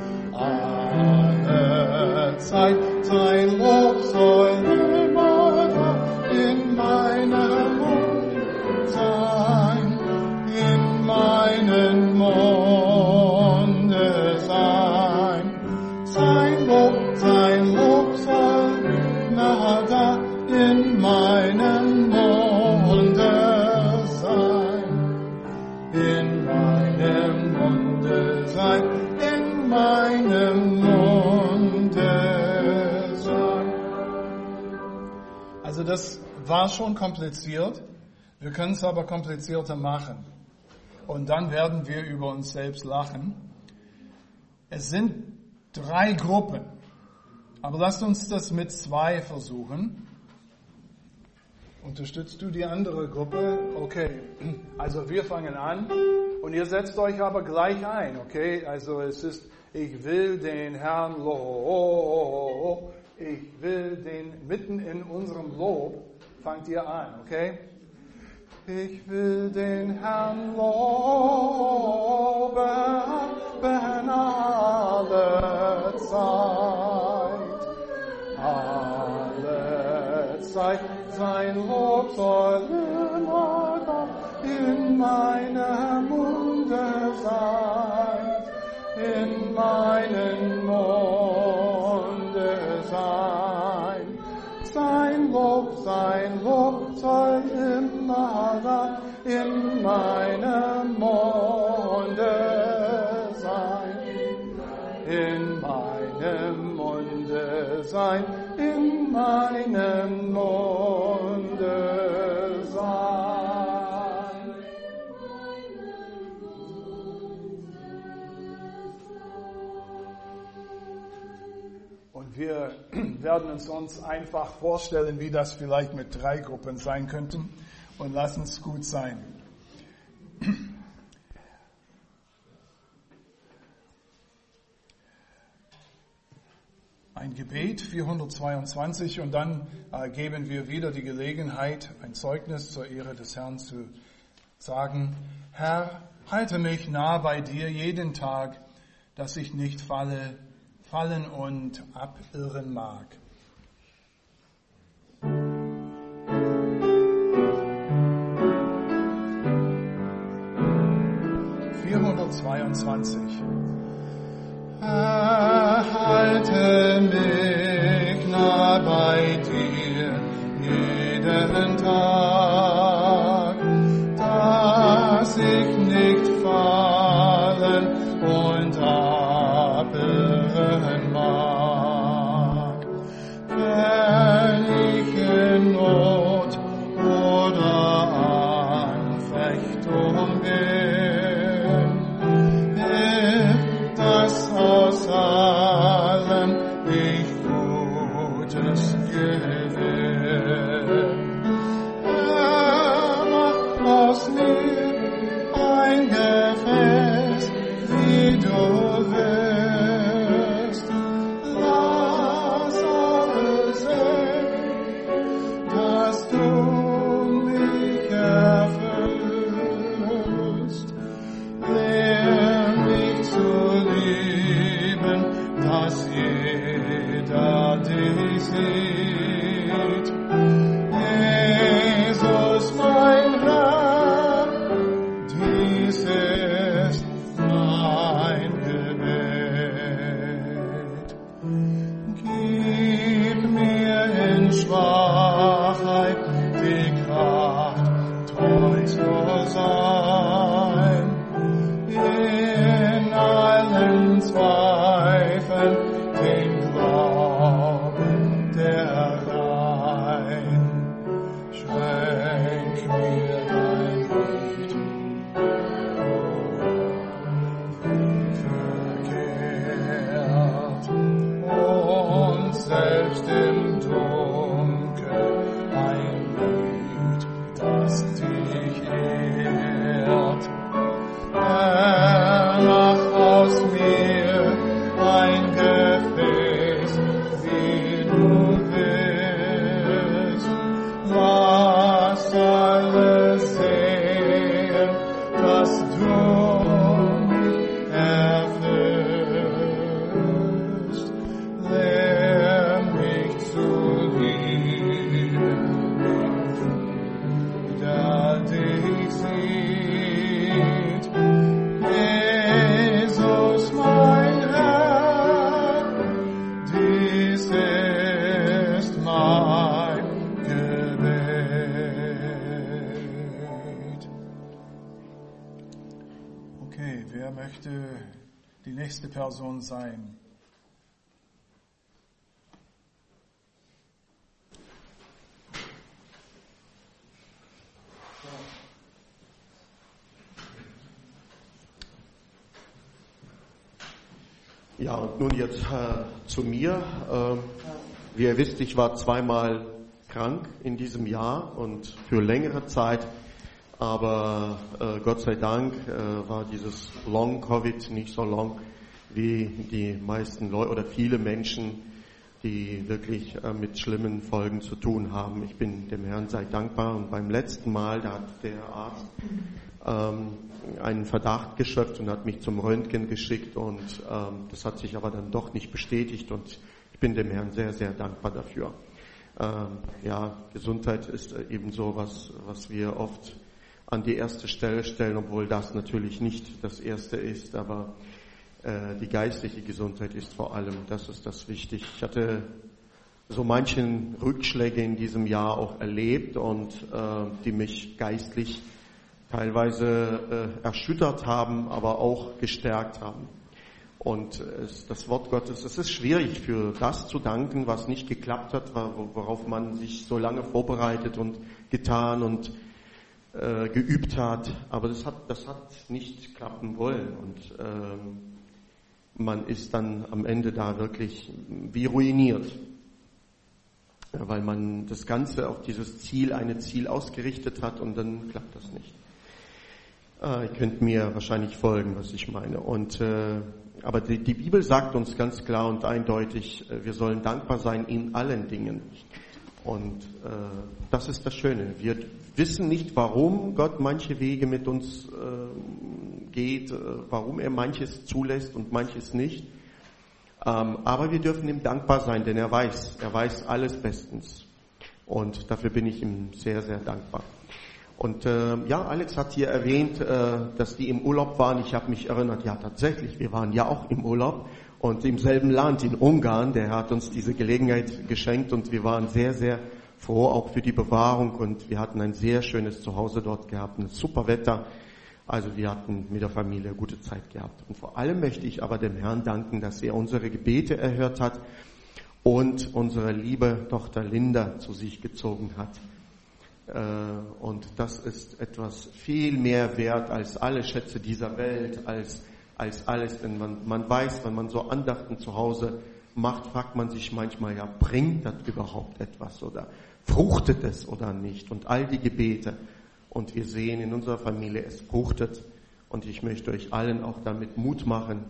alle Zeit, sein Lob soll immer in meinem Mund sein, in meinem Munde sein. Sein Lob soll immer da in meinem Munde sein, in meinem Munde sein, in meinem Munde sein. Also das war schon kompliziert. Wir können es aber komplizierter machen. Und dann werden wir über uns selbst lachen. Es sind 3 Gruppen. Aber lasst uns das mit 2 versuchen. Unterstützt du die andere Gruppe? Okay. Also wir fangen an. Und ihr setzt euch aber gleich ein, okay? Also es ist, ich will den Herrn Lob. Ich will den, mitten in unserem Lob fangt ihr an, okay? Ich will den Herrn loben, alle Zeit. Alle Zeit, sein Lob soll immer in meinem Munde sein, in meinem Munde sein. Sein Lob soll immer da in meinem Munde sein, in meinem Munde sein, in meinem Munde sein. Und wir werden uns einfach vorstellen, wie das vielleicht mit 3 Gruppen sein könnte, und lassen es gut sein. Ein Gebet, 422, und dann geben wir wieder die Gelegenheit, ein Zeugnis zur Ehre des Herrn zu sagen. Herr, halte mich nah bei dir jeden Tag, dass ich nicht fallen und abirren mag. Halte mich nah bei dir jeden Tag, dass ich nicht fallen und abirren mag. Wenn ich in Not oder Anfechtung bin, hilft das aus allem, ich Okay, wer möchte die nächste Person sein? Ja, und nun jetzt zu mir. Wie ihr wisst, ich war zweimal krank in diesem Jahr und für längere Zeit. Aber Gott sei Dank war dieses Long-Covid nicht so long wie die meisten Leute oder viele Menschen, die wirklich mit schlimmen Folgen zu tun haben. Ich bin dem Herrn sehr dankbar. Und beim letzten Mal, da hat der Arzt einen Verdacht geschöpft und hat mich zum Röntgen geschickt. Und das hat sich aber dann doch nicht bestätigt. Und ich bin dem Herrn sehr, sehr dankbar dafür. Ja, Gesundheit ist eben so was wir oft an die erste Stelle stellen, obwohl das natürlich nicht das Erste ist, aber die geistliche Gesundheit ist vor allem, das ist das Wichtige. Ich hatte so manchen Rückschläge in diesem Jahr auch erlebt und die mich geistlich teilweise erschüttert haben, aber auch gestärkt haben. Und das Wort Gottes, es ist schwierig für das zu danken, was nicht geklappt hat, worauf man sich so lange vorbereitet und getan und geübt hat, aber das hat nicht klappen wollen und man ist dann am Ende da wirklich wie ruiniert, weil man das Ganze auf dieses Ziel ausgerichtet hat und dann klappt das nicht. Ihr könnt mir wahrscheinlich folgen, was ich meine. Und aber die Bibel sagt uns ganz klar und eindeutig, wir sollen dankbar sein in allen Dingen. Und das ist das Schöne. Wir wissen nicht, warum Gott manche Wege mit uns geht, warum er manches zulässt und manches nicht. Aber wir dürfen ihm dankbar sein, denn er weiß alles bestens. Und dafür bin ich ihm sehr, sehr dankbar. Und ja, Alex hat hier erwähnt, dass die im Urlaub waren. Ich habe mich erinnert, ja tatsächlich, wir waren ja auch im Urlaub. Und im selben Land, in Ungarn, der hat uns diese Gelegenheit geschenkt und wir waren sehr, sehr froh, auch für die Bewahrung und wir hatten ein sehr schönes Zuhause dort gehabt, ein super Wetter. Also wir hatten mit der Familie gute Zeit gehabt. Und vor allem möchte ich aber dem Herrn danken, dass er unsere Gebete erhört hat und unsere liebe Tochter Linda zu sich gezogen hat. Und das ist etwas viel mehr wert als alle Schätze dieser Welt, als alles, denn man weiß, wenn man so Andachten zu Hause macht, fragt man sich manchmal, ja, bringt das überhaupt etwas oder fruchtet es oder nicht? Und all die Gebete, und wir sehen in unserer Familie, es fruchtet und ich möchte euch allen auch damit Mut machen,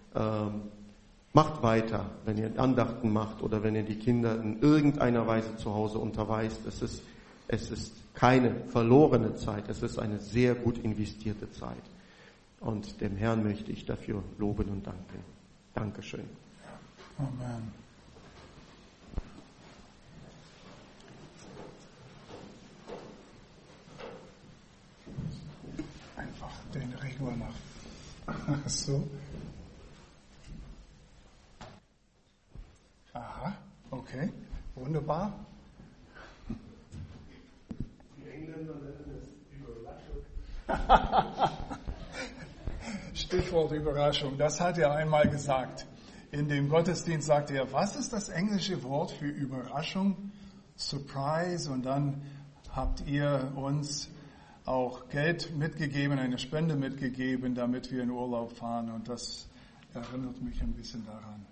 macht weiter, wenn ihr Andachten macht oder wenn ihr die Kinder in irgendeiner Weise zu Hause unterweist, es ist keine verlorene Zeit, es ist eine sehr gut investierte Zeit. Und dem Herrn möchte ich dafür loben und danken. Dankeschön. Amen. Einfach den Regler nach. So. Aha, okay. Wunderbar. Die Engländer nennen es Überraschung. Stichwort Überraschung, das hat er einmal gesagt. In dem Gottesdienst sagte er, was ist das englische Wort für Überraschung? Surprise. Und dann habt ihr uns auch Geld mitgegeben, eine Spende mitgegeben, damit wir in Urlaub fahren. Und das erinnert mich ein bisschen daran.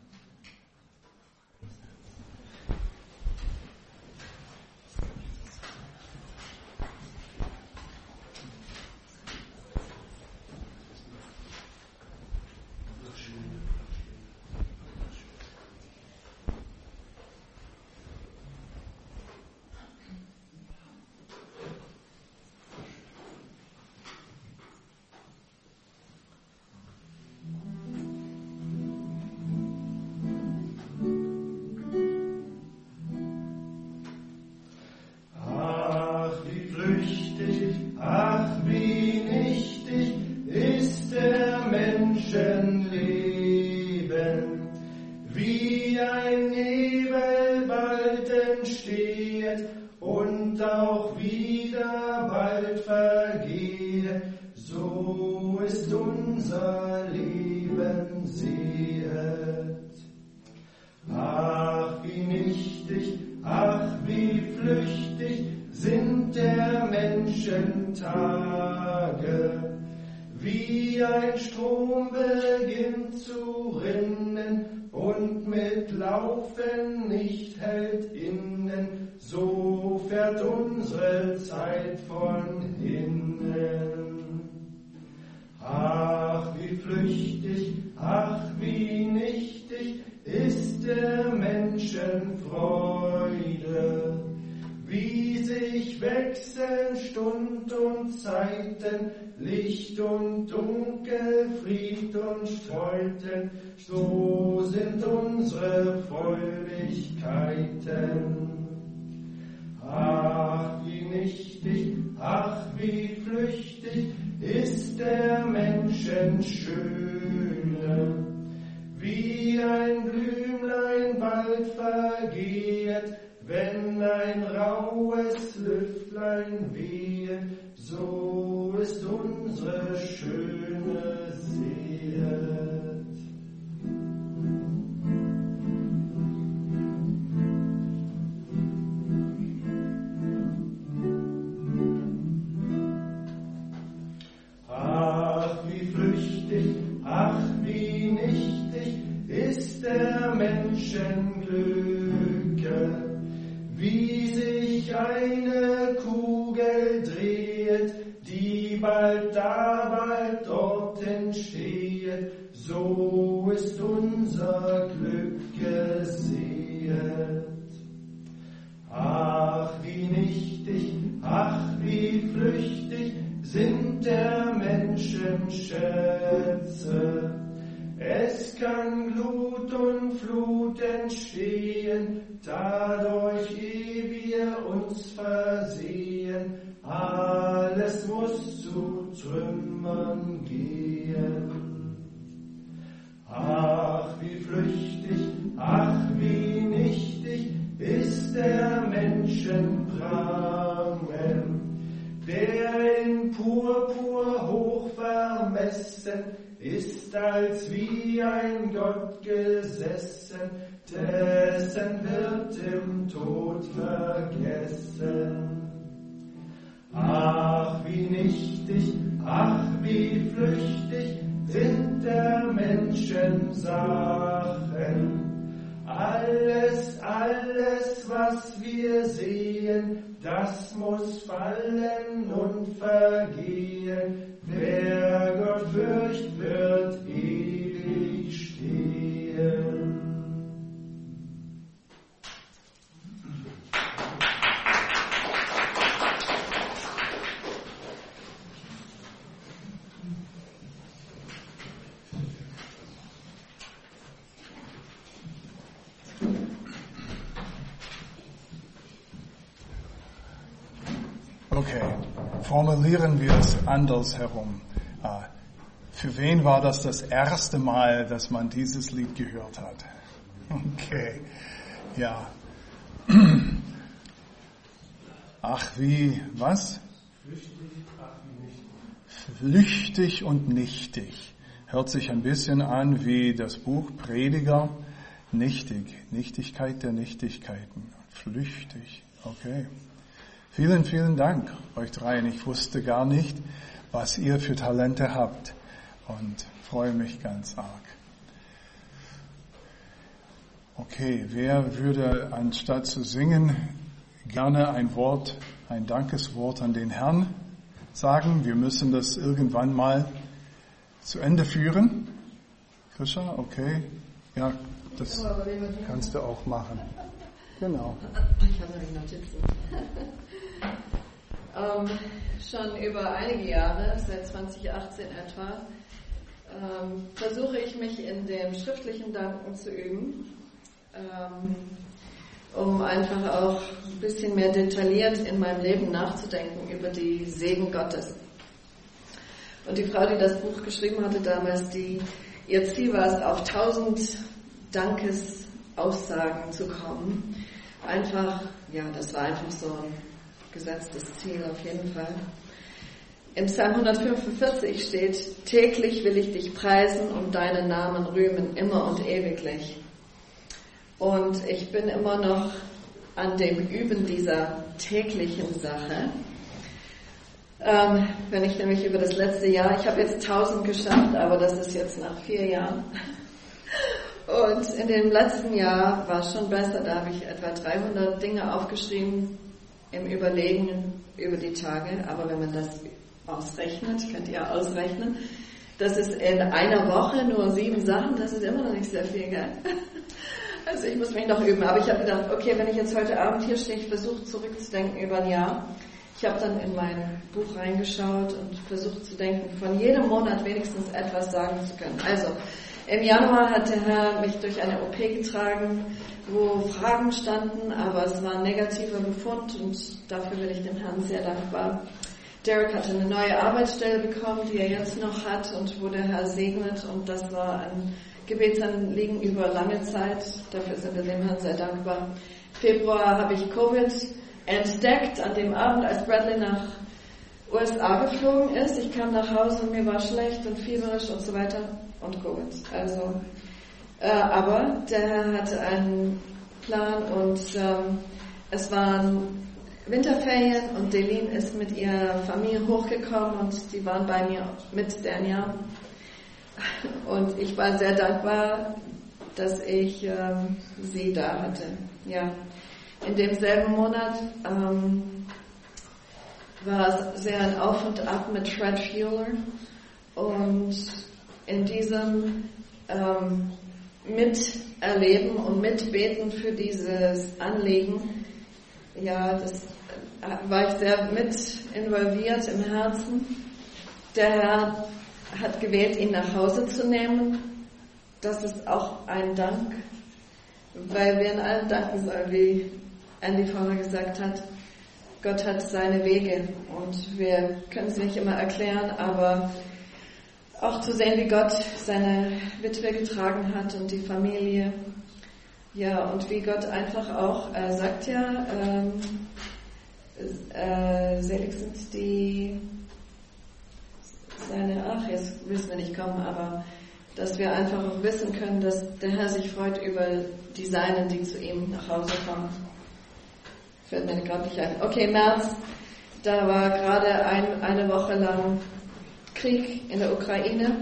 Und auch wieder bald vergehe, so so ist unser Leben, sehet. Ach, wie nichtig, ach, wie flüchtig sind der Menschen Tage, wie ein Strom beginnt zu rinnen und mit Laufen nicht hält innen, so fährt unsere Zeit von hinnen. Ach, wie flüchtig, ach, wie nichtig ist der Menschen Freude, wie sich wechseln Stund und Zeiten, Licht und Dunkel, Fried und Freuden, so sind unsere Fröhlichkeiten. Ach, wie nichtig, ach, wie flüchtig ist der Menschen Schöne, wie ein Blümlein bald vergehet, wenn ein raues Lüftlein wehet, so ist unsere schöne Seele. Ach, wie flüchtig, ach, wie nichtig ist der Menschen Glücke, wie sich eine Kugel drehet, die bald da, bald dort entstehet, so ist unser Glück gesehet. Ach, wie nichtig, ach, wie flüchtig sind der Menschen Schätze. Es kann Glut und Flut entstehen, dadurch ehe wir uns versehen, alles muss zu Trümmern gehen. Ach, wie flüchtig, ach, wie nichtig ist der Menschen Prangen, der in Purpur hoch vermessen ist als wie ein Gott gesessen, dessen wird im Tod vergessen. Ach, wie nichtig, ach, wie flüchtig sind der Menschen Sachen. Alles, was wir sehen, das muss fallen und vergehen. Wer Gott fürcht, wird ewig stehen. Okay, formulieren wir es anders herum. Für wen war das erste Mal, dass man dieses Lied gehört hat? Okay, ja. Ach wie, was? Flüchtig und nichtig. Hört sich ein bisschen an wie das Buch Prediger. Nichtig, Nichtigkeit der Nichtigkeiten. Flüchtig, okay. Vielen, vielen Dank, euch dreien. Ich wusste gar nicht, was ihr für Talente habt und freue mich ganz arg. Okay, wer würde anstatt zu singen gerne ein Wort, ein Dankeswort an den Herrn sagen? Wir müssen das irgendwann mal zu Ende führen. Krisha, okay. Ja, das kannst du auch machen. Genau. Ich habe noch Notizen. Schon über einige Jahre, seit 2018 etwa, versuche ich mich in dem schriftlichen Danken zu üben, um einfach auch ein bisschen mehr detailliert in meinem Leben nachzudenken über die Segen Gottes. Und die Frau, die das Buch geschrieben hatte damals, ihr Ziel war es, auf 1000 Dankesaussagen zu kommen. Einfach, ja, das war einfach so ein gesetztes Ziel auf jeden Fall. Im Psalm 145 steht, täglich will ich dich preisen und deinen Namen rühmen, immer und ewiglich. Und ich bin immer noch an dem Üben dieser täglichen Sache. Wenn ich nämlich über das letzte Jahr, ich habe jetzt 1000 geschafft, aber das ist jetzt nach 4 Jahren. Und in dem letzten Jahr war es schon besser, da habe ich etwa 300 Dinge aufgeschrieben im Überlegen über die Tage. Aber wenn man das ausrechnet, könnt ihr ausrechnen, das ist in einer Woche nur 7 Sachen, das ist immer noch nicht sehr viel, gell? Also ich muss mich noch üben, aber ich habe gedacht, okay, wenn ich jetzt heute Abend hier stehe, ich versuche zurückzudenken über ein Jahr. Ich habe dann in mein Buch reingeschaut und versucht zu denken, von jedem Monat wenigstens etwas sagen zu können. Also im Januar hat der Herr mich durch eine OP getragen, wo Fragen standen, aber es war ein negativer Befund und dafür bin ich dem Herrn sehr dankbar. Derek hatte eine neue Arbeitsstelle bekommen, die er jetzt noch hat und wo der Herr segnet, und das war ein Gebetsanliegen über lange Zeit. Dafür sind wir dem Herrn sehr dankbar. Februar habe ich Covid entdeckt, an dem Abend, als Bradley nach USA geflogen ist. Ich kam nach Hause und mir war schlecht und fieberisch und so weiter und Covid. Also, aber der Herr hatte einen Plan und es waren Winterferien und Delin ist mit ihrer Familie hochgekommen und die waren bei mir mit Daniel. Und ich war sehr dankbar, dass ich sie da hatte. Ja. In demselben Monat war es sehr ein Auf und Ab mit Fred Fuller. Und in diesem Miterleben und Mitbeten für dieses Anliegen, ja, das war ich sehr mit involviert im Herzen. Der Herr hat gewählt, ihn nach Hause zu nehmen. Das ist auch ein Dank, weil wir in allem danken sollen, wie Andy vorher gesagt hat. Gott hat seine Wege und wir können sie nicht immer erklären, aber auch zu sehen, wie Gott seine Witwe getragen hat und die Familie. Ja, und wie Gott einfach auch, er sagt ja, selig sind die jetzt müssen wir nicht kommen, aber dass wir einfach auch wissen können, dass der Herr sich freut über die Seinen, die zu ihm nach Hause kommen. Fällt mir gerade nicht ein. Okay, März, da war gerade eine Woche lang Krieg in der Ukraine.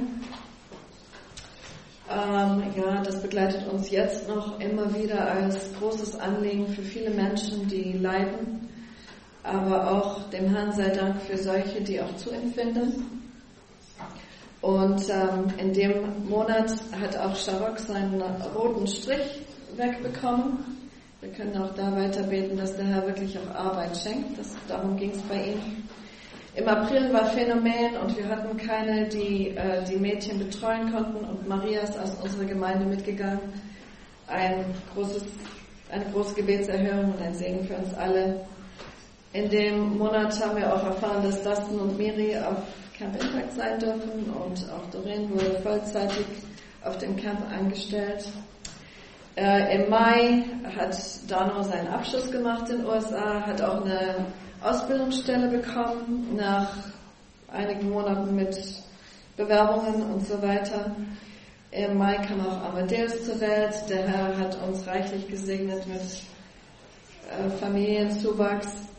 Ja, das begleitet uns jetzt noch immer wieder als großes Anliegen für viele Menschen, die leiden, aber auch dem Herrn sei Dank für solche, die auch zu ihm finden. Und in dem Monat hat auch Sharok seinen roten Strich wegbekommen. Wir können auch da weiter beten, dass der Herr wirklich auch Arbeit schenkt. Darum ging es bei ihm. Im April war Phänomen und wir hatten keine, die die Mädchen betreuen konnten, und Maria ist aus unserer Gemeinde mitgegangen. Eine große Gebetserhörung und ein Segen für uns alle. In dem Monat haben wir auch erfahren, dass Dustin und Miri auf Camp Impact sein dürfen, und auch Doreen wurde vollzeitig auf dem Camp eingestellt. Im Mai hat Dano seinen Abschluss gemacht in den USA, hat auch eine Ausbildungsstelle bekommen, nach einigen Monaten mit Bewerbungen und so weiter. Im Mai kam auch Amadeus zur Welt. Der Herr hat uns reichlich gesegnet mit Familienzuwachs.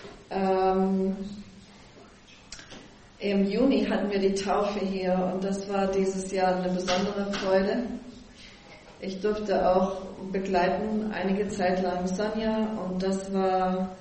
Im Juni hatten wir die Taufe hier und das war dieses Jahr eine besondere Freude. Ich durfte auch begleiten einige Zeit lang Sonja, und das war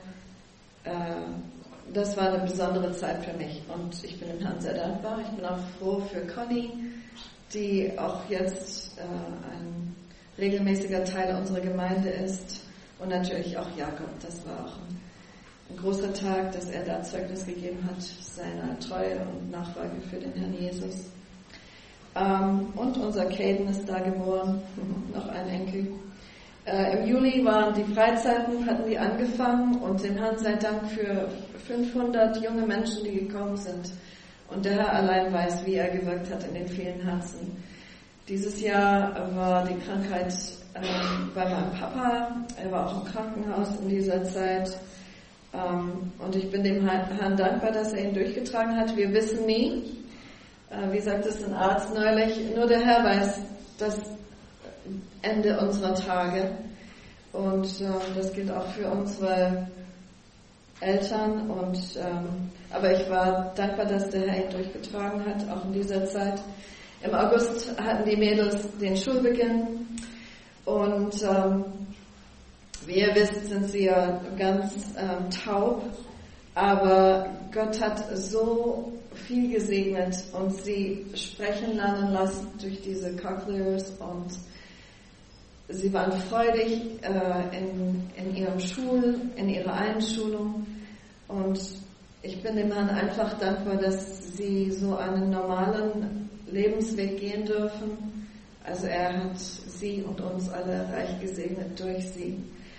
eine besondere Zeit für mich und ich bin dem Herrn sehr dankbar. Ich bin auch froh für Conny, die auch jetzt ein regelmäßiger Teil unserer Gemeinde ist, und natürlich auch Jakob. Das war auch ein großer Tag, dass er da Zeugnis gegeben hat, seiner Treue und Nachfolge für den Herrn Jesus. Und unser Caden ist da geboren, noch ein Enkel. Im Juli waren die Freizeiten, hatten die angefangen, und dem Herrn sei Dank für 500 junge Menschen, die gekommen sind. Und der Herr allein weiß, wie er gewirkt hat in den vielen Herzen. Dieses Jahr war die Krankheit bei meinem Papa. Er war auch im Krankenhaus in dieser Zeit. Und ich bin dem Herrn dankbar, dass er ihn durchgetragen hat. Wir wissen nie, wie sagt es ein Arzt neulich, nur der Herr weiß das Ende unserer Tage. Und das gilt auch für unsere Eltern. Aber ich war dankbar, dass der Herr ihn durchgetragen hat, auch in dieser Zeit. Im August hatten die Mädels den Schulbeginn. Und wie ihr wisst, sind sie ja ganz taub. Aber Gott hat so viel gesegnet und sie sprechen lernen lassen durch diese Cochlears, und sie waren freudig in ihrer Einschulung, und ich bin dem Herrn einfach dankbar, dass sie so einen normalen Lebensweg gehen dürfen. Also er hat sie und uns alle reich gesegnet durch sie.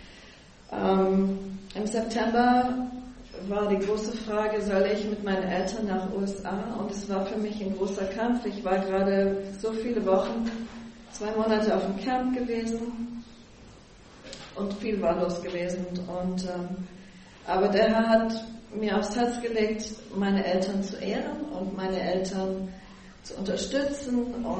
Im September war die große Frage, soll ich mit meinen Eltern nach USA? Und es war für mich ein großer Kampf. Ich war gerade so viele Wochen, 2 Monate auf dem Camp gewesen und viel war los gewesen. Aber der Herr hat mir aufs Herz gelegt, meine Eltern zu ehren und meine Eltern zu unterstützen.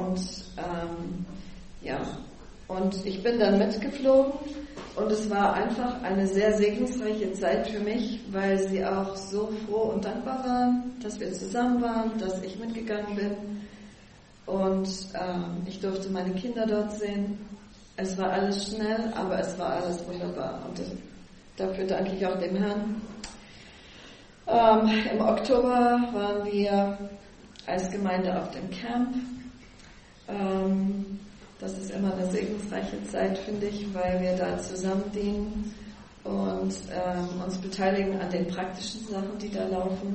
Und ich bin dann mitgeflogen. Und es war einfach eine sehr segensreiche Zeit für mich, weil sie auch so froh und dankbar waren, dass wir zusammen waren, dass ich mitgegangen bin. Und ich durfte meine Kinder dort sehen. Es war alles schnell, aber es war alles wunderbar. Und dafür danke ich auch dem Herrn. Im Oktober waren wir als Gemeinde auf dem Camp. Das ist immer eine segensreiche Zeit, finde ich, weil wir da zusammen dienen und uns beteiligen an den praktischen Sachen, die da laufen.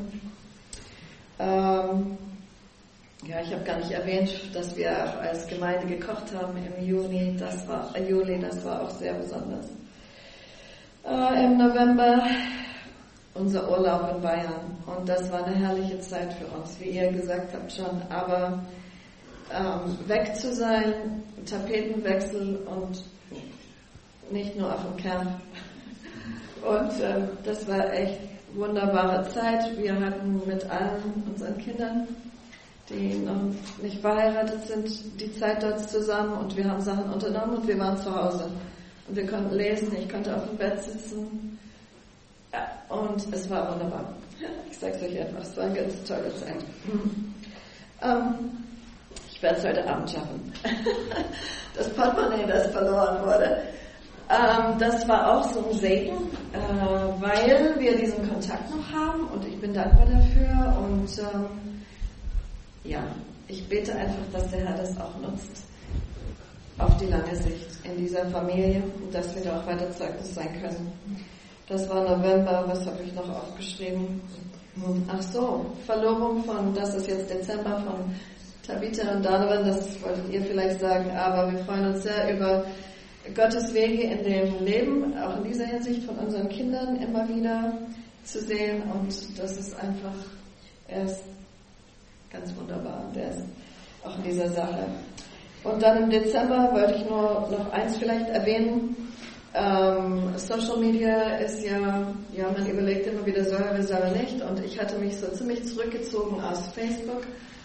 Ich habe gar nicht erwähnt, dass wir als Gemeinde gekocht haben im Juli. Das war auch sehr besonders. Im November unser Urlaub in Bayern, und das war eine herrliche Zeit für uns, wie ihr gesagt habt schon, aber weg zu sein, Tapetenwechsel und nicht nur auf dem Camp. Und das war echt wunderbare Zeit. Wir hatten mit allen unseren Kindern, die noch nicht verheiratet sind, die Zeit dort zusammen, und wir haben Sachen unternommen und wir waren zu Hause. Und wir konnten lesen, ich konnte auf dem Bett sitzen. Ja, und es war wunderbar. Ich sag's euch einfach, es war eine ganz tolle Zeit. Ich werde es heute Abend schaffen. Das Portemonnaie, das verloren wurde. Das war auch so ein Segen, weil wir diesen Kontakt noch haben, und ich bin dankbar dafür. Und ich bete einfach, dass der Herr das auch nutzt auf die lange Sicht in dieser Familie, und dass wir da auch weiter Zeugnis sein können. Das war November. Was habe ich noch aufgeschrieben? Ach so, Verlobung das ist jetzt Dezember, von Tabitha und Donovan, das wolltet ihr vielleicht sagen, aber wir freuen uns sehr über Gottes Wege in dem Leben, auch in dieser Hinsicht von unseren Kindern immer wieder zu sehen, und das ist einfach, er ist ganz wunderbar, und er ist auch in dieser Sache. Und dann im Dezember wollte ich nur noch eins vielleicht erwähnen. Social Media ist man überlegt immer wieder, soll er nicht, und ich hatte mich so ziemlich zurückgezogen aus Facebook.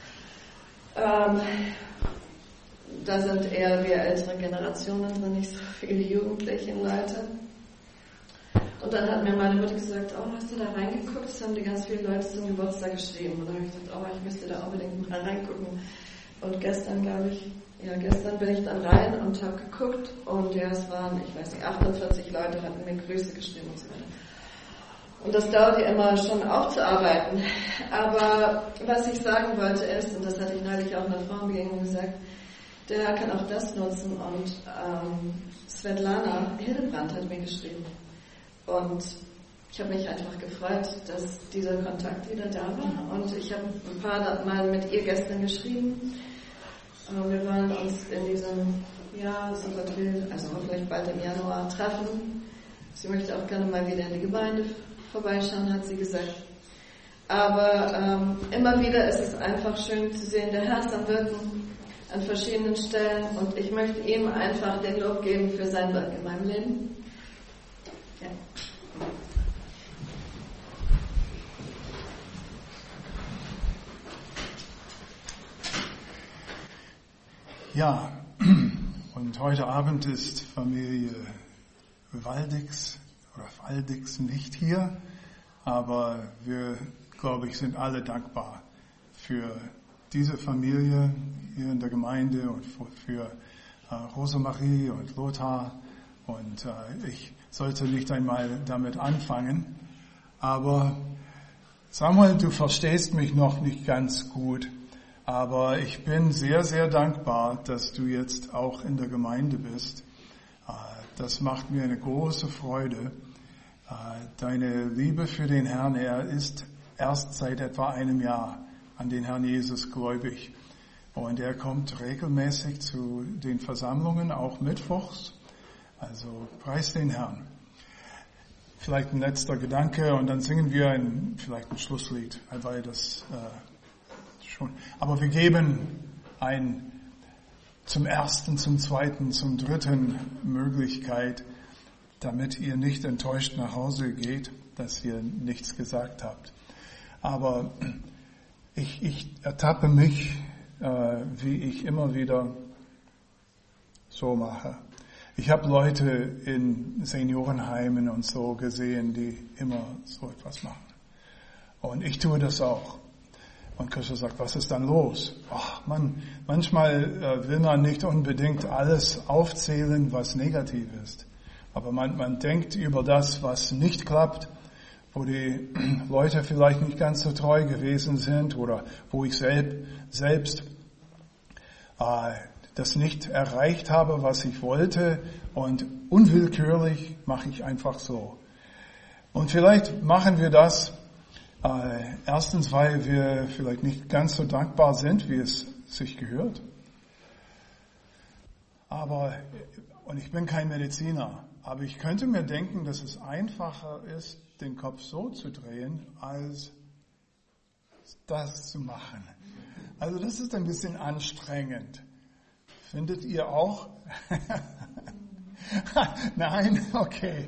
Da sind eher wir ältere Generationen drin, nicht so viele jugendliche Leute. Und dann hat mir meine Mutter gesagt, hast du da reingeguckt? Das haben die ganz viele Leute zum Geburtstag geschrieben. Und dann habe ich gesagt, ich müsste da unbedingt mal reingucken. Und gestern bin ich dann rein und habe geguckt, und es waren, 48 Leute hatten mir Grüße geschrieben und so weiter. Und das dauert ja immer schon aufzuarbeiten. Aber was ich sagen wollte ist, und das hatte ich neulich auch einer Frauenbegegnung gesagt, der Herr kann auch das nutzen. Und Svetlana Hildebrand hat mir geschrieben. Und ich habe mich einfach gefreut, dass dieser Kontakt wieder da war. Und ich habe ein paar Mal mit ihr gestern geschrieben. Wir wollen uns in diesem Jahr, so Gott will, also vielleicht bald im Januar, treffen. Sie möchte auch gerne mal wieder in die Gemeinde vorbeischauen, hat sie gesagt. Aber immer wieder ist es einfach schön zu sehen, der Herr ist am Wirken an verschiedenen Stellen, und ich möchte ihm einfach den Lob geben für sein Werk in meinem Leben. Ja. Ja, und heute Abend ist Familie Waldix nicht hier, aber wir, glaube ich, sind alle dankbar für diese Familie hier in der Gemeinde und für Rosemarie und Lothar. Und ich sollte nicht einmal damit anfangen, aber Samuel, du verstehst mich noch nicht ganz gut. Aber ich bin sehr, sehr dankbar, dass du jetzt auch in der Gemeinde bist. Das macht mir eine große Freude. Deine Liebe für den Herrn, er ist erst seit etwa einem Jahr an den Herrn Jesus gläubig. Und er kommt regelmäßig zu den Versammlungen, auch mittwochs. Also preis den Herrn. Vielleicht ein letzter Gedanke und dann singen wir vielleicht ein Schlusslied, weil das schon. Aber wir geben zum ersten, zum zweiten, zum dritten Möglichkeit, damit ihr nicht enttäuscht nach Hause geht, dass ihr nichts gesagt habt. Aber ich ertappe mich, wie ich immer wieder so mache. Ich habe Leute in Seniorenheimen und so gesehen, die immer so etwas machen. Und ich tue das auch. Und Christus sagt, was ist dann los? Ach man, manchmal will man nicht unbedingt alles aufzählen, was negativ ist. Aber man denkt über das, was nicht klappt, wo die Leute vielleicht nicht ganz so treu gewesen sind oder wo ich selbst das nicht erreicht habe, was ich wollte, und unwillkürlich mache ich einfach so. Und vielleicht machen wir das erstens, weil wir vielleicht nicht ganz so dankbar sind, wie es sich gehört. Und ich bin kein Mediziner, aber ich könnte mir denken, dass es einfacher ist, den Kopf so zu drehen, als das zu machen. Also das ist ein bisschen anstrengend. Findet ihr auch? Nein? Okay.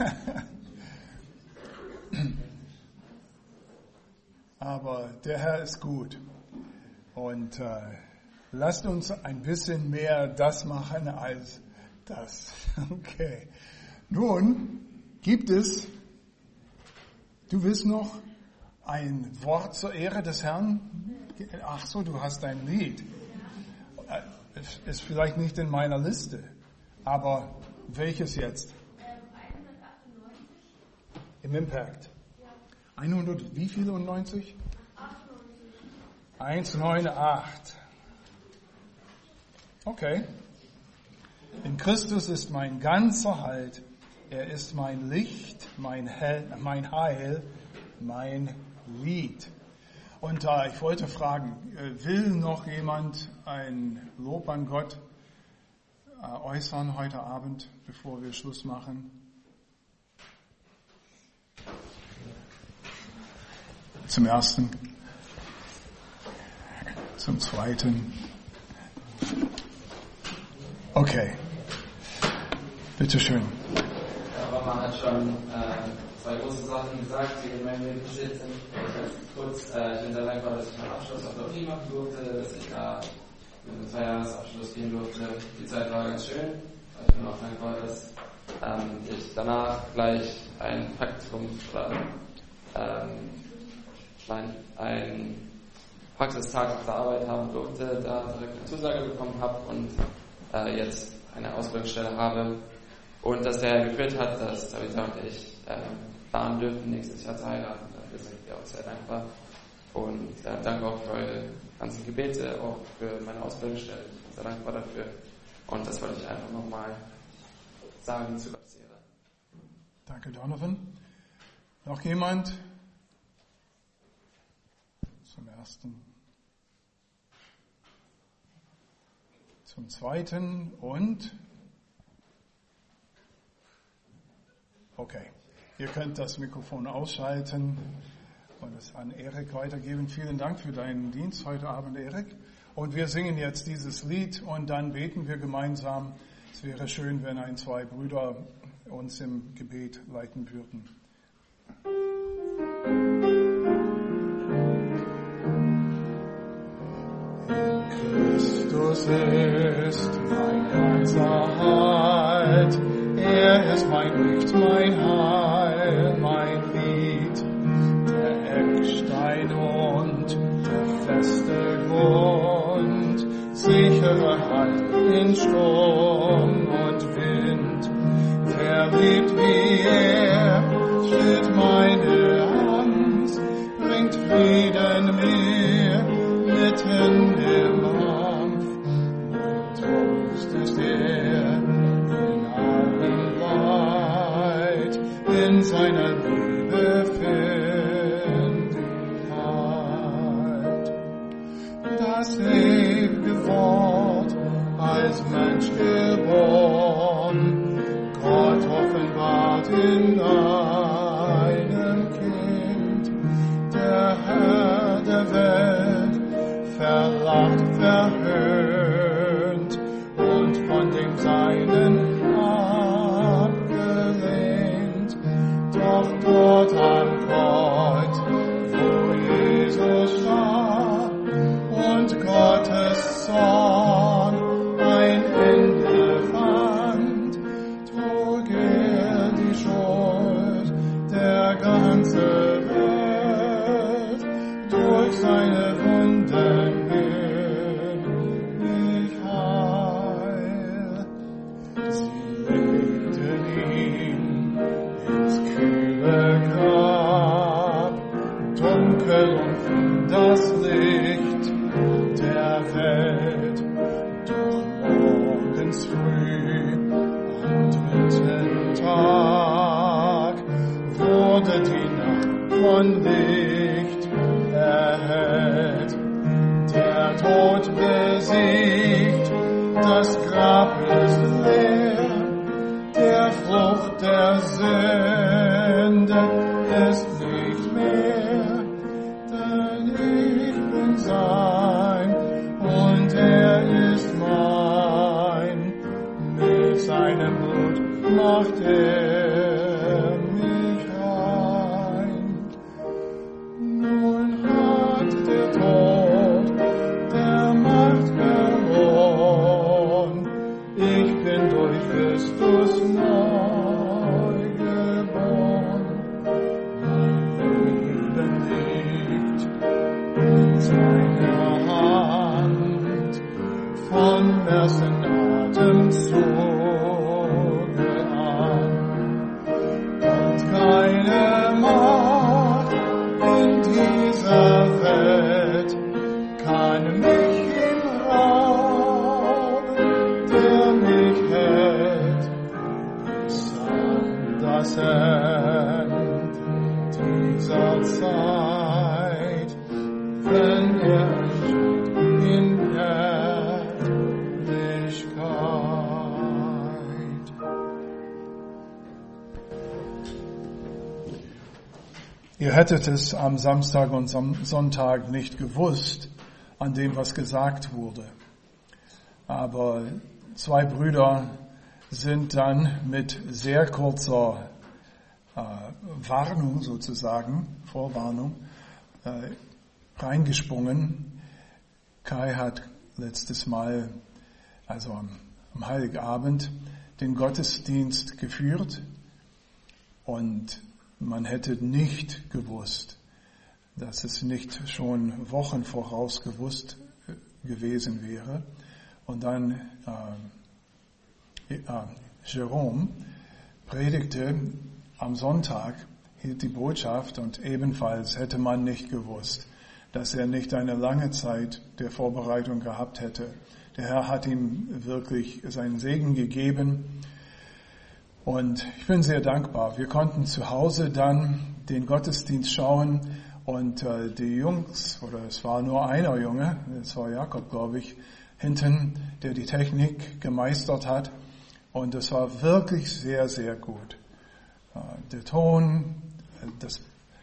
Aber der Herr ist gut. Und lasst uns ein bisschen mehr das machen als das. Okay. Nun gibt es, du willst noch ein Wort zur Ehre des Herrn? Ach so, du hast ein Lied. Ist vielleicht nicht in meiner Liste. Aber welches jetzt? 198. Im Impact. 100, wie viele und 90? 198. Okay. In Christus ist mein ganzer Halt. Er ist mein Licht, mein Heil, mein Lied. Und ich wollte fragen, will noch jemand ein Lob an Gott äußern heute Abend, bevor wir Schluss machen? Zum ersten, zum zweiten. Okay, bitteschön. Aber man hat schon zwei große Sachen gesagt, die in meinem Leben passiert sind. Kurz, ich bin sehr dankbar, dass ich meinen Abschluss auf der Uni machen durfte, dass ich da mit einem 2-Jahres-Abschluss gehen durfte. Die Zeit war ganz schön. Ich bin auch dankbar, dass ich danach gleich ein Praktikum einen Praxistag auf der Arbeit haben durfte, da direkt eine Zusage bekommen habe und jetzt eine Ausbildungsstelle habe. Und dass er geführt hat, dass Tabitha und ich planen dürfen, nächstes Jahr zu heiraten. Dafür sind wir auch sehr dankbar. Und danke auch für eure ganzen Gebete, auch für meine Ausbildungsstelle. Ich bin sehr dankbar dafür. Und das wollte ich einfach nochmal sagen zu Lapsera. Danke, Donovan. Noch jemand? Zum ersten. Zum zweiten und? Okay. Ihr könnt das Mikrofon ausschalten und es an Erik weitergeben. Vielen Dank für deinen Dienst heute Abend, Erik. Und wir singen jetzt dieses Lied und dann beten wir gemeinsam. Es wäre schön, wenn 1, 2 Brüder uns im Gebet leiten würden. In Christus Christus ist mein ganzer Halt. Er ist mein Licht, mein Heil, mein Lied, der Eckstein und der feste Grund, sichere Halt in Sturm und Wind. Verliebt wie er, stillt meine Angst, bringt Frieden mir mitten im Kampf. Mein Trost ist er in allem Leid, in seiner Liebe find ich Halt. Das ewige Wort als Mensch geboren, Gott offenbart in einem Kind, der Herr der Welt, verlacht, verhöhnt und von dem Seinen abgelehnt. Doch dort am Kreuz, wo Jesus starb und Gottes Zorn ein Ende fand, trug er die Schuld der ganzen Welt. Durch seine Wunden bin ich heil. Sie legten ihn ins kühle Grab, dunkel und das Licht der Welt. Doch morgens früh und mitten Tag wurde die Nacht von Licht erhellt. Der Tod besiegt, das Grab ist leer, der Flucht der Sünde ist nicht mehr, denn ich bin sein und er ist mein. Mit seinem Blut macht er mich rein. Nun hat der Tod der Macht verloren. Ich bin durch Christus neu geboren. Mein Leben liegt in seiner Hand, von ersten Atemzuge an. Und keine Macht in dieser Welt kann mich ihm rauben, der mich hält, bis an das Ende dieser Zeit, wenn er steht in Herrlichkeit. Ihr hättet es am Samstag und am Sonntag nicht gewusst, an dem, was gesagt wurde. Aber zwei Brüder sind dann mit sehr kurzer Warnung sozusagen, Vorwarnung, reingesprungen. Kai hat letztes Mal, also am Heiligabend, den Gottesdienst geführt und man hätte nicht gewusst, dass es nicht schon Wochen voraus gewusst gewesen wäre. Und dann Jerome predigte am Sonntag, hielt die Botschaft und ebenfalls hätte man nicht gewusst, dass er nicht eine lange Zeit der Vorbereitung gehabt hätte. Der Herr hat ihm wirklich seinen Segen gegeben. Und ich bin sehr dankbar. Wir konnten zu Hause dann den Gottesdienst schauen und die Jungs, oder es war nur einer Junge, es war Jakob, glaube ich, hinten, der die Technik gemeistert hat. Und es war wirklich sehr, sehr gut. Der Ton, das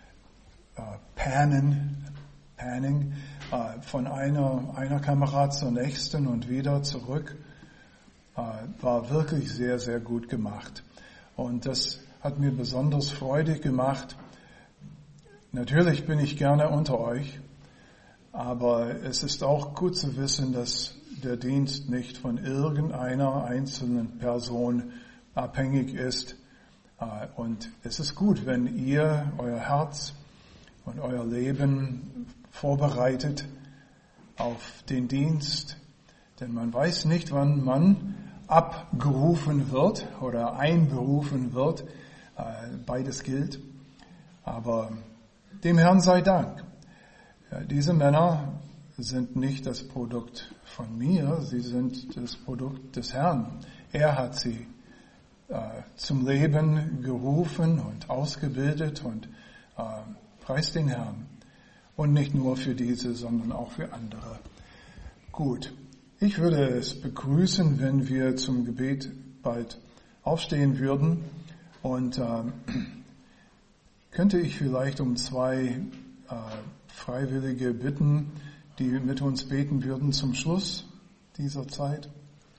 Panning von einer Kamera zur nächsten und wieder zurück, war wirklich sehr, sehr gut gemacht. Und das hat mir besonders freudig gemacht. Natürlich bin ich gerne unter euch, aber es ist auch gut zu wissen, dass der Dienst nicht von irgendeiner einzelnen Person abhängig ist. Und es ist gut, wenn ihr euer Herz und euer Leben vorbereitet auf den Dienst, denn man weiß nicht, wann man abgerufen wird oder einberufen wird. Beides gilt. Aber dem Herrn sei Dank. Diese Männer sind nicht das Produkt von mir, sie sind das Produkt des Herrn. Er hat sie zum Leben gerufen und ausgebildet und preist den Herrn. Und nicht nur für diese, sondern auch für andere. Gut, ich würde es begrüßen, wenn wir zum Gebet bald aufstehen würden. Und könnte ich vielleicht um 2 Freiwillige bitten, die mit uns beten würden zum Schluss dieser Zeit?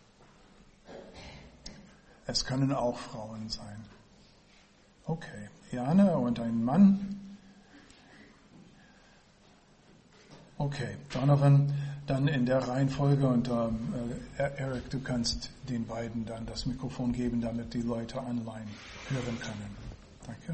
Es können auch Frauen sein. Okay, Jana und ein Mann. Okay, Donovan, dann in der Reihenfolge und Eric, du kannst den beiden dann das Mikrofon geben, damit die Leute online hören können. Danke.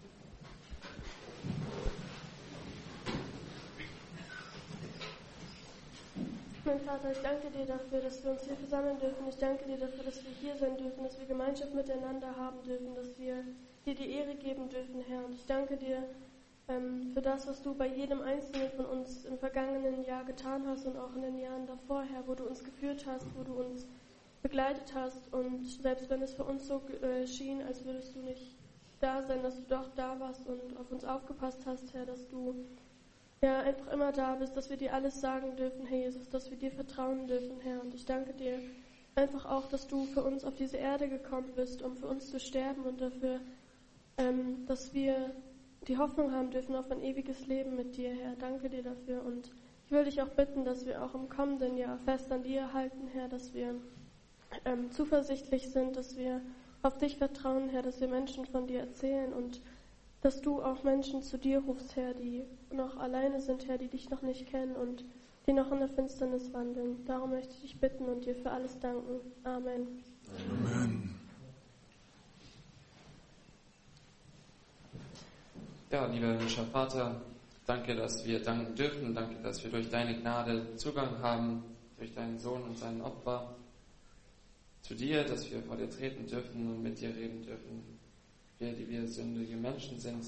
Mein Vater, ich danke dir dafür, dass wir uns hier versammeln dürfen. Ich danke dir dafür, dass wir hier sein dürfen, dass wir Gemeinschaft miteinander haben dürfen, dass wir dir die Ehre geben dürfen, Herr. Und ich danke dir für das, was du bei jedem Einzelnen von uns im vergangenen Jahr getan hast und auch in den Jahren davor, Herr, wo du uns geführt hast, wo du uns begleitet hast. Und selbst wenn es für uns so schien, als würdest du nicht da sein, dass du doch da warst und auf uns aufgepasst hast, Herr, dass du ja einfach immer da bist, dass wir dir alles sagen dürfen, Herr Jesus, dass wir dir vertrauen dürfen, Herr. Und ich danke dir einfach auch, dass du für uns auf diese Erde gekommen bist, um für uns zu sterben und dafür, dass wir die Hoffnung haben dürfen auf ein ewiges Leben mit dir, Herr. Danke dir dafür. Und ich will dich auch bitten, dass wir auch im kommenden Jahr fest an dir halten, Herr, dass wir zuversichtlich sind, dass wir auf dich vertrauen, Herr, dass wir Menschen von dir erzählen und dass du auch Menschen zu dir rufst, Herr, die noch alleine sind, Herr, die dich noch nicht kennen und die noch in der Finsternis wandeln. Darum möchte ich dich bitten und dir für alles danken. Amen. Amen. Ja, lieber himmlischer Vater, danke, dass wir danken dürfen. Danke, dass wir durch deine Gnade Zugang haben, durch deinen Sohn und sein Opfer zu dir, dass wir vor dir treten dürfen und mit dir reden dürfen. Wir, die wir sündige Menschen sind.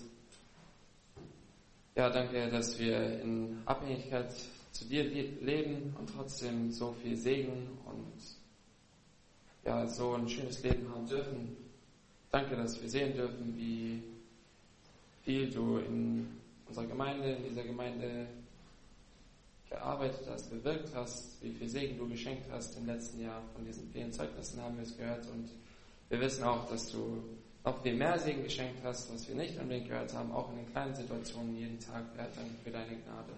Ja, danke, dass wir in Abhängigkeit zu dir leben und trotzdem so viel Segen und ja, so ein schönes Leben haben dürfen. Danke, dass wir sehen dürfen, wie viel du in unserer Gemeinde, in dieser Gemeinde gearbeitet hast, bewirkt hast, wie viel Segen du geschenkt hast im letzten Jahr. Von diesen vielen Zeugnissen haben wir es gehört und wir wissen auch, dass du noch viel mehr Segen geschenkt hast, was wir nicht unbedingt gehört haben, auch in den kleinen Situationen jeden Tag. Herr, danke für deine Gnade.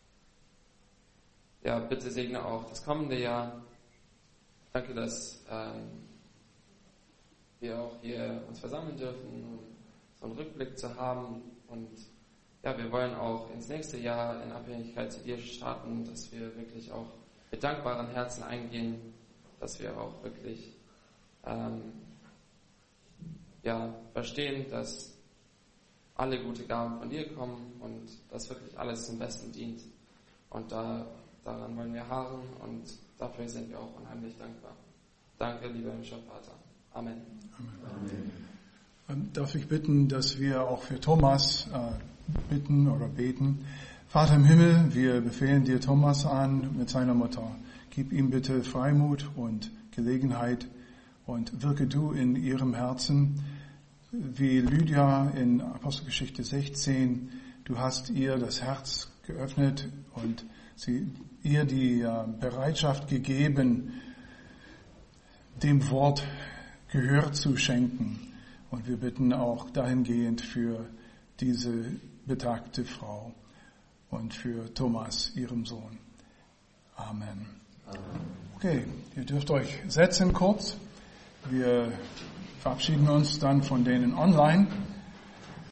Ja, bitte segne auch das kommende Jahr. Danke, dass wir auch hier uns versammeln dürfen, um so einen Rückblick zu haben. Und ja, wir wollen auch ins nächste Jahr in Abhängigkeit zu dir starten, dass wir wirklich auch mit dankbaren Herzen eingehen, dass wir auch wirklich verstehen, dass alle gute Gaben von dir kommen und dass wirklich alles zum Besten dient. Und daran wollen wir harren und dafür sind wir auch unheimlich dankbar. Danke, lieber himmlischer Vater. Amen. Amen. Darf ich bitten, dass wir auch für Thomas bitten oder beten? Vater im Himmel, wir befehlen dir Thomas an mit seiner Mutter. Gib ihm bitte Freimut und Gelegenheit und wirke du in ihrem Herzen, wie Lydia in Apostelgeschichte 16. Du hast ihr das Herz geöffnet und ihr die Bereitschaft gegeben, dem Wort Gehör zu schenken. Und wir bitten auch dahingehend für diese betagte Frau und für Thomas, ihrem Sohn. Amen. Okay, ihr dürft euch setzen kurz. Wir verabschieden uns dann von denen online.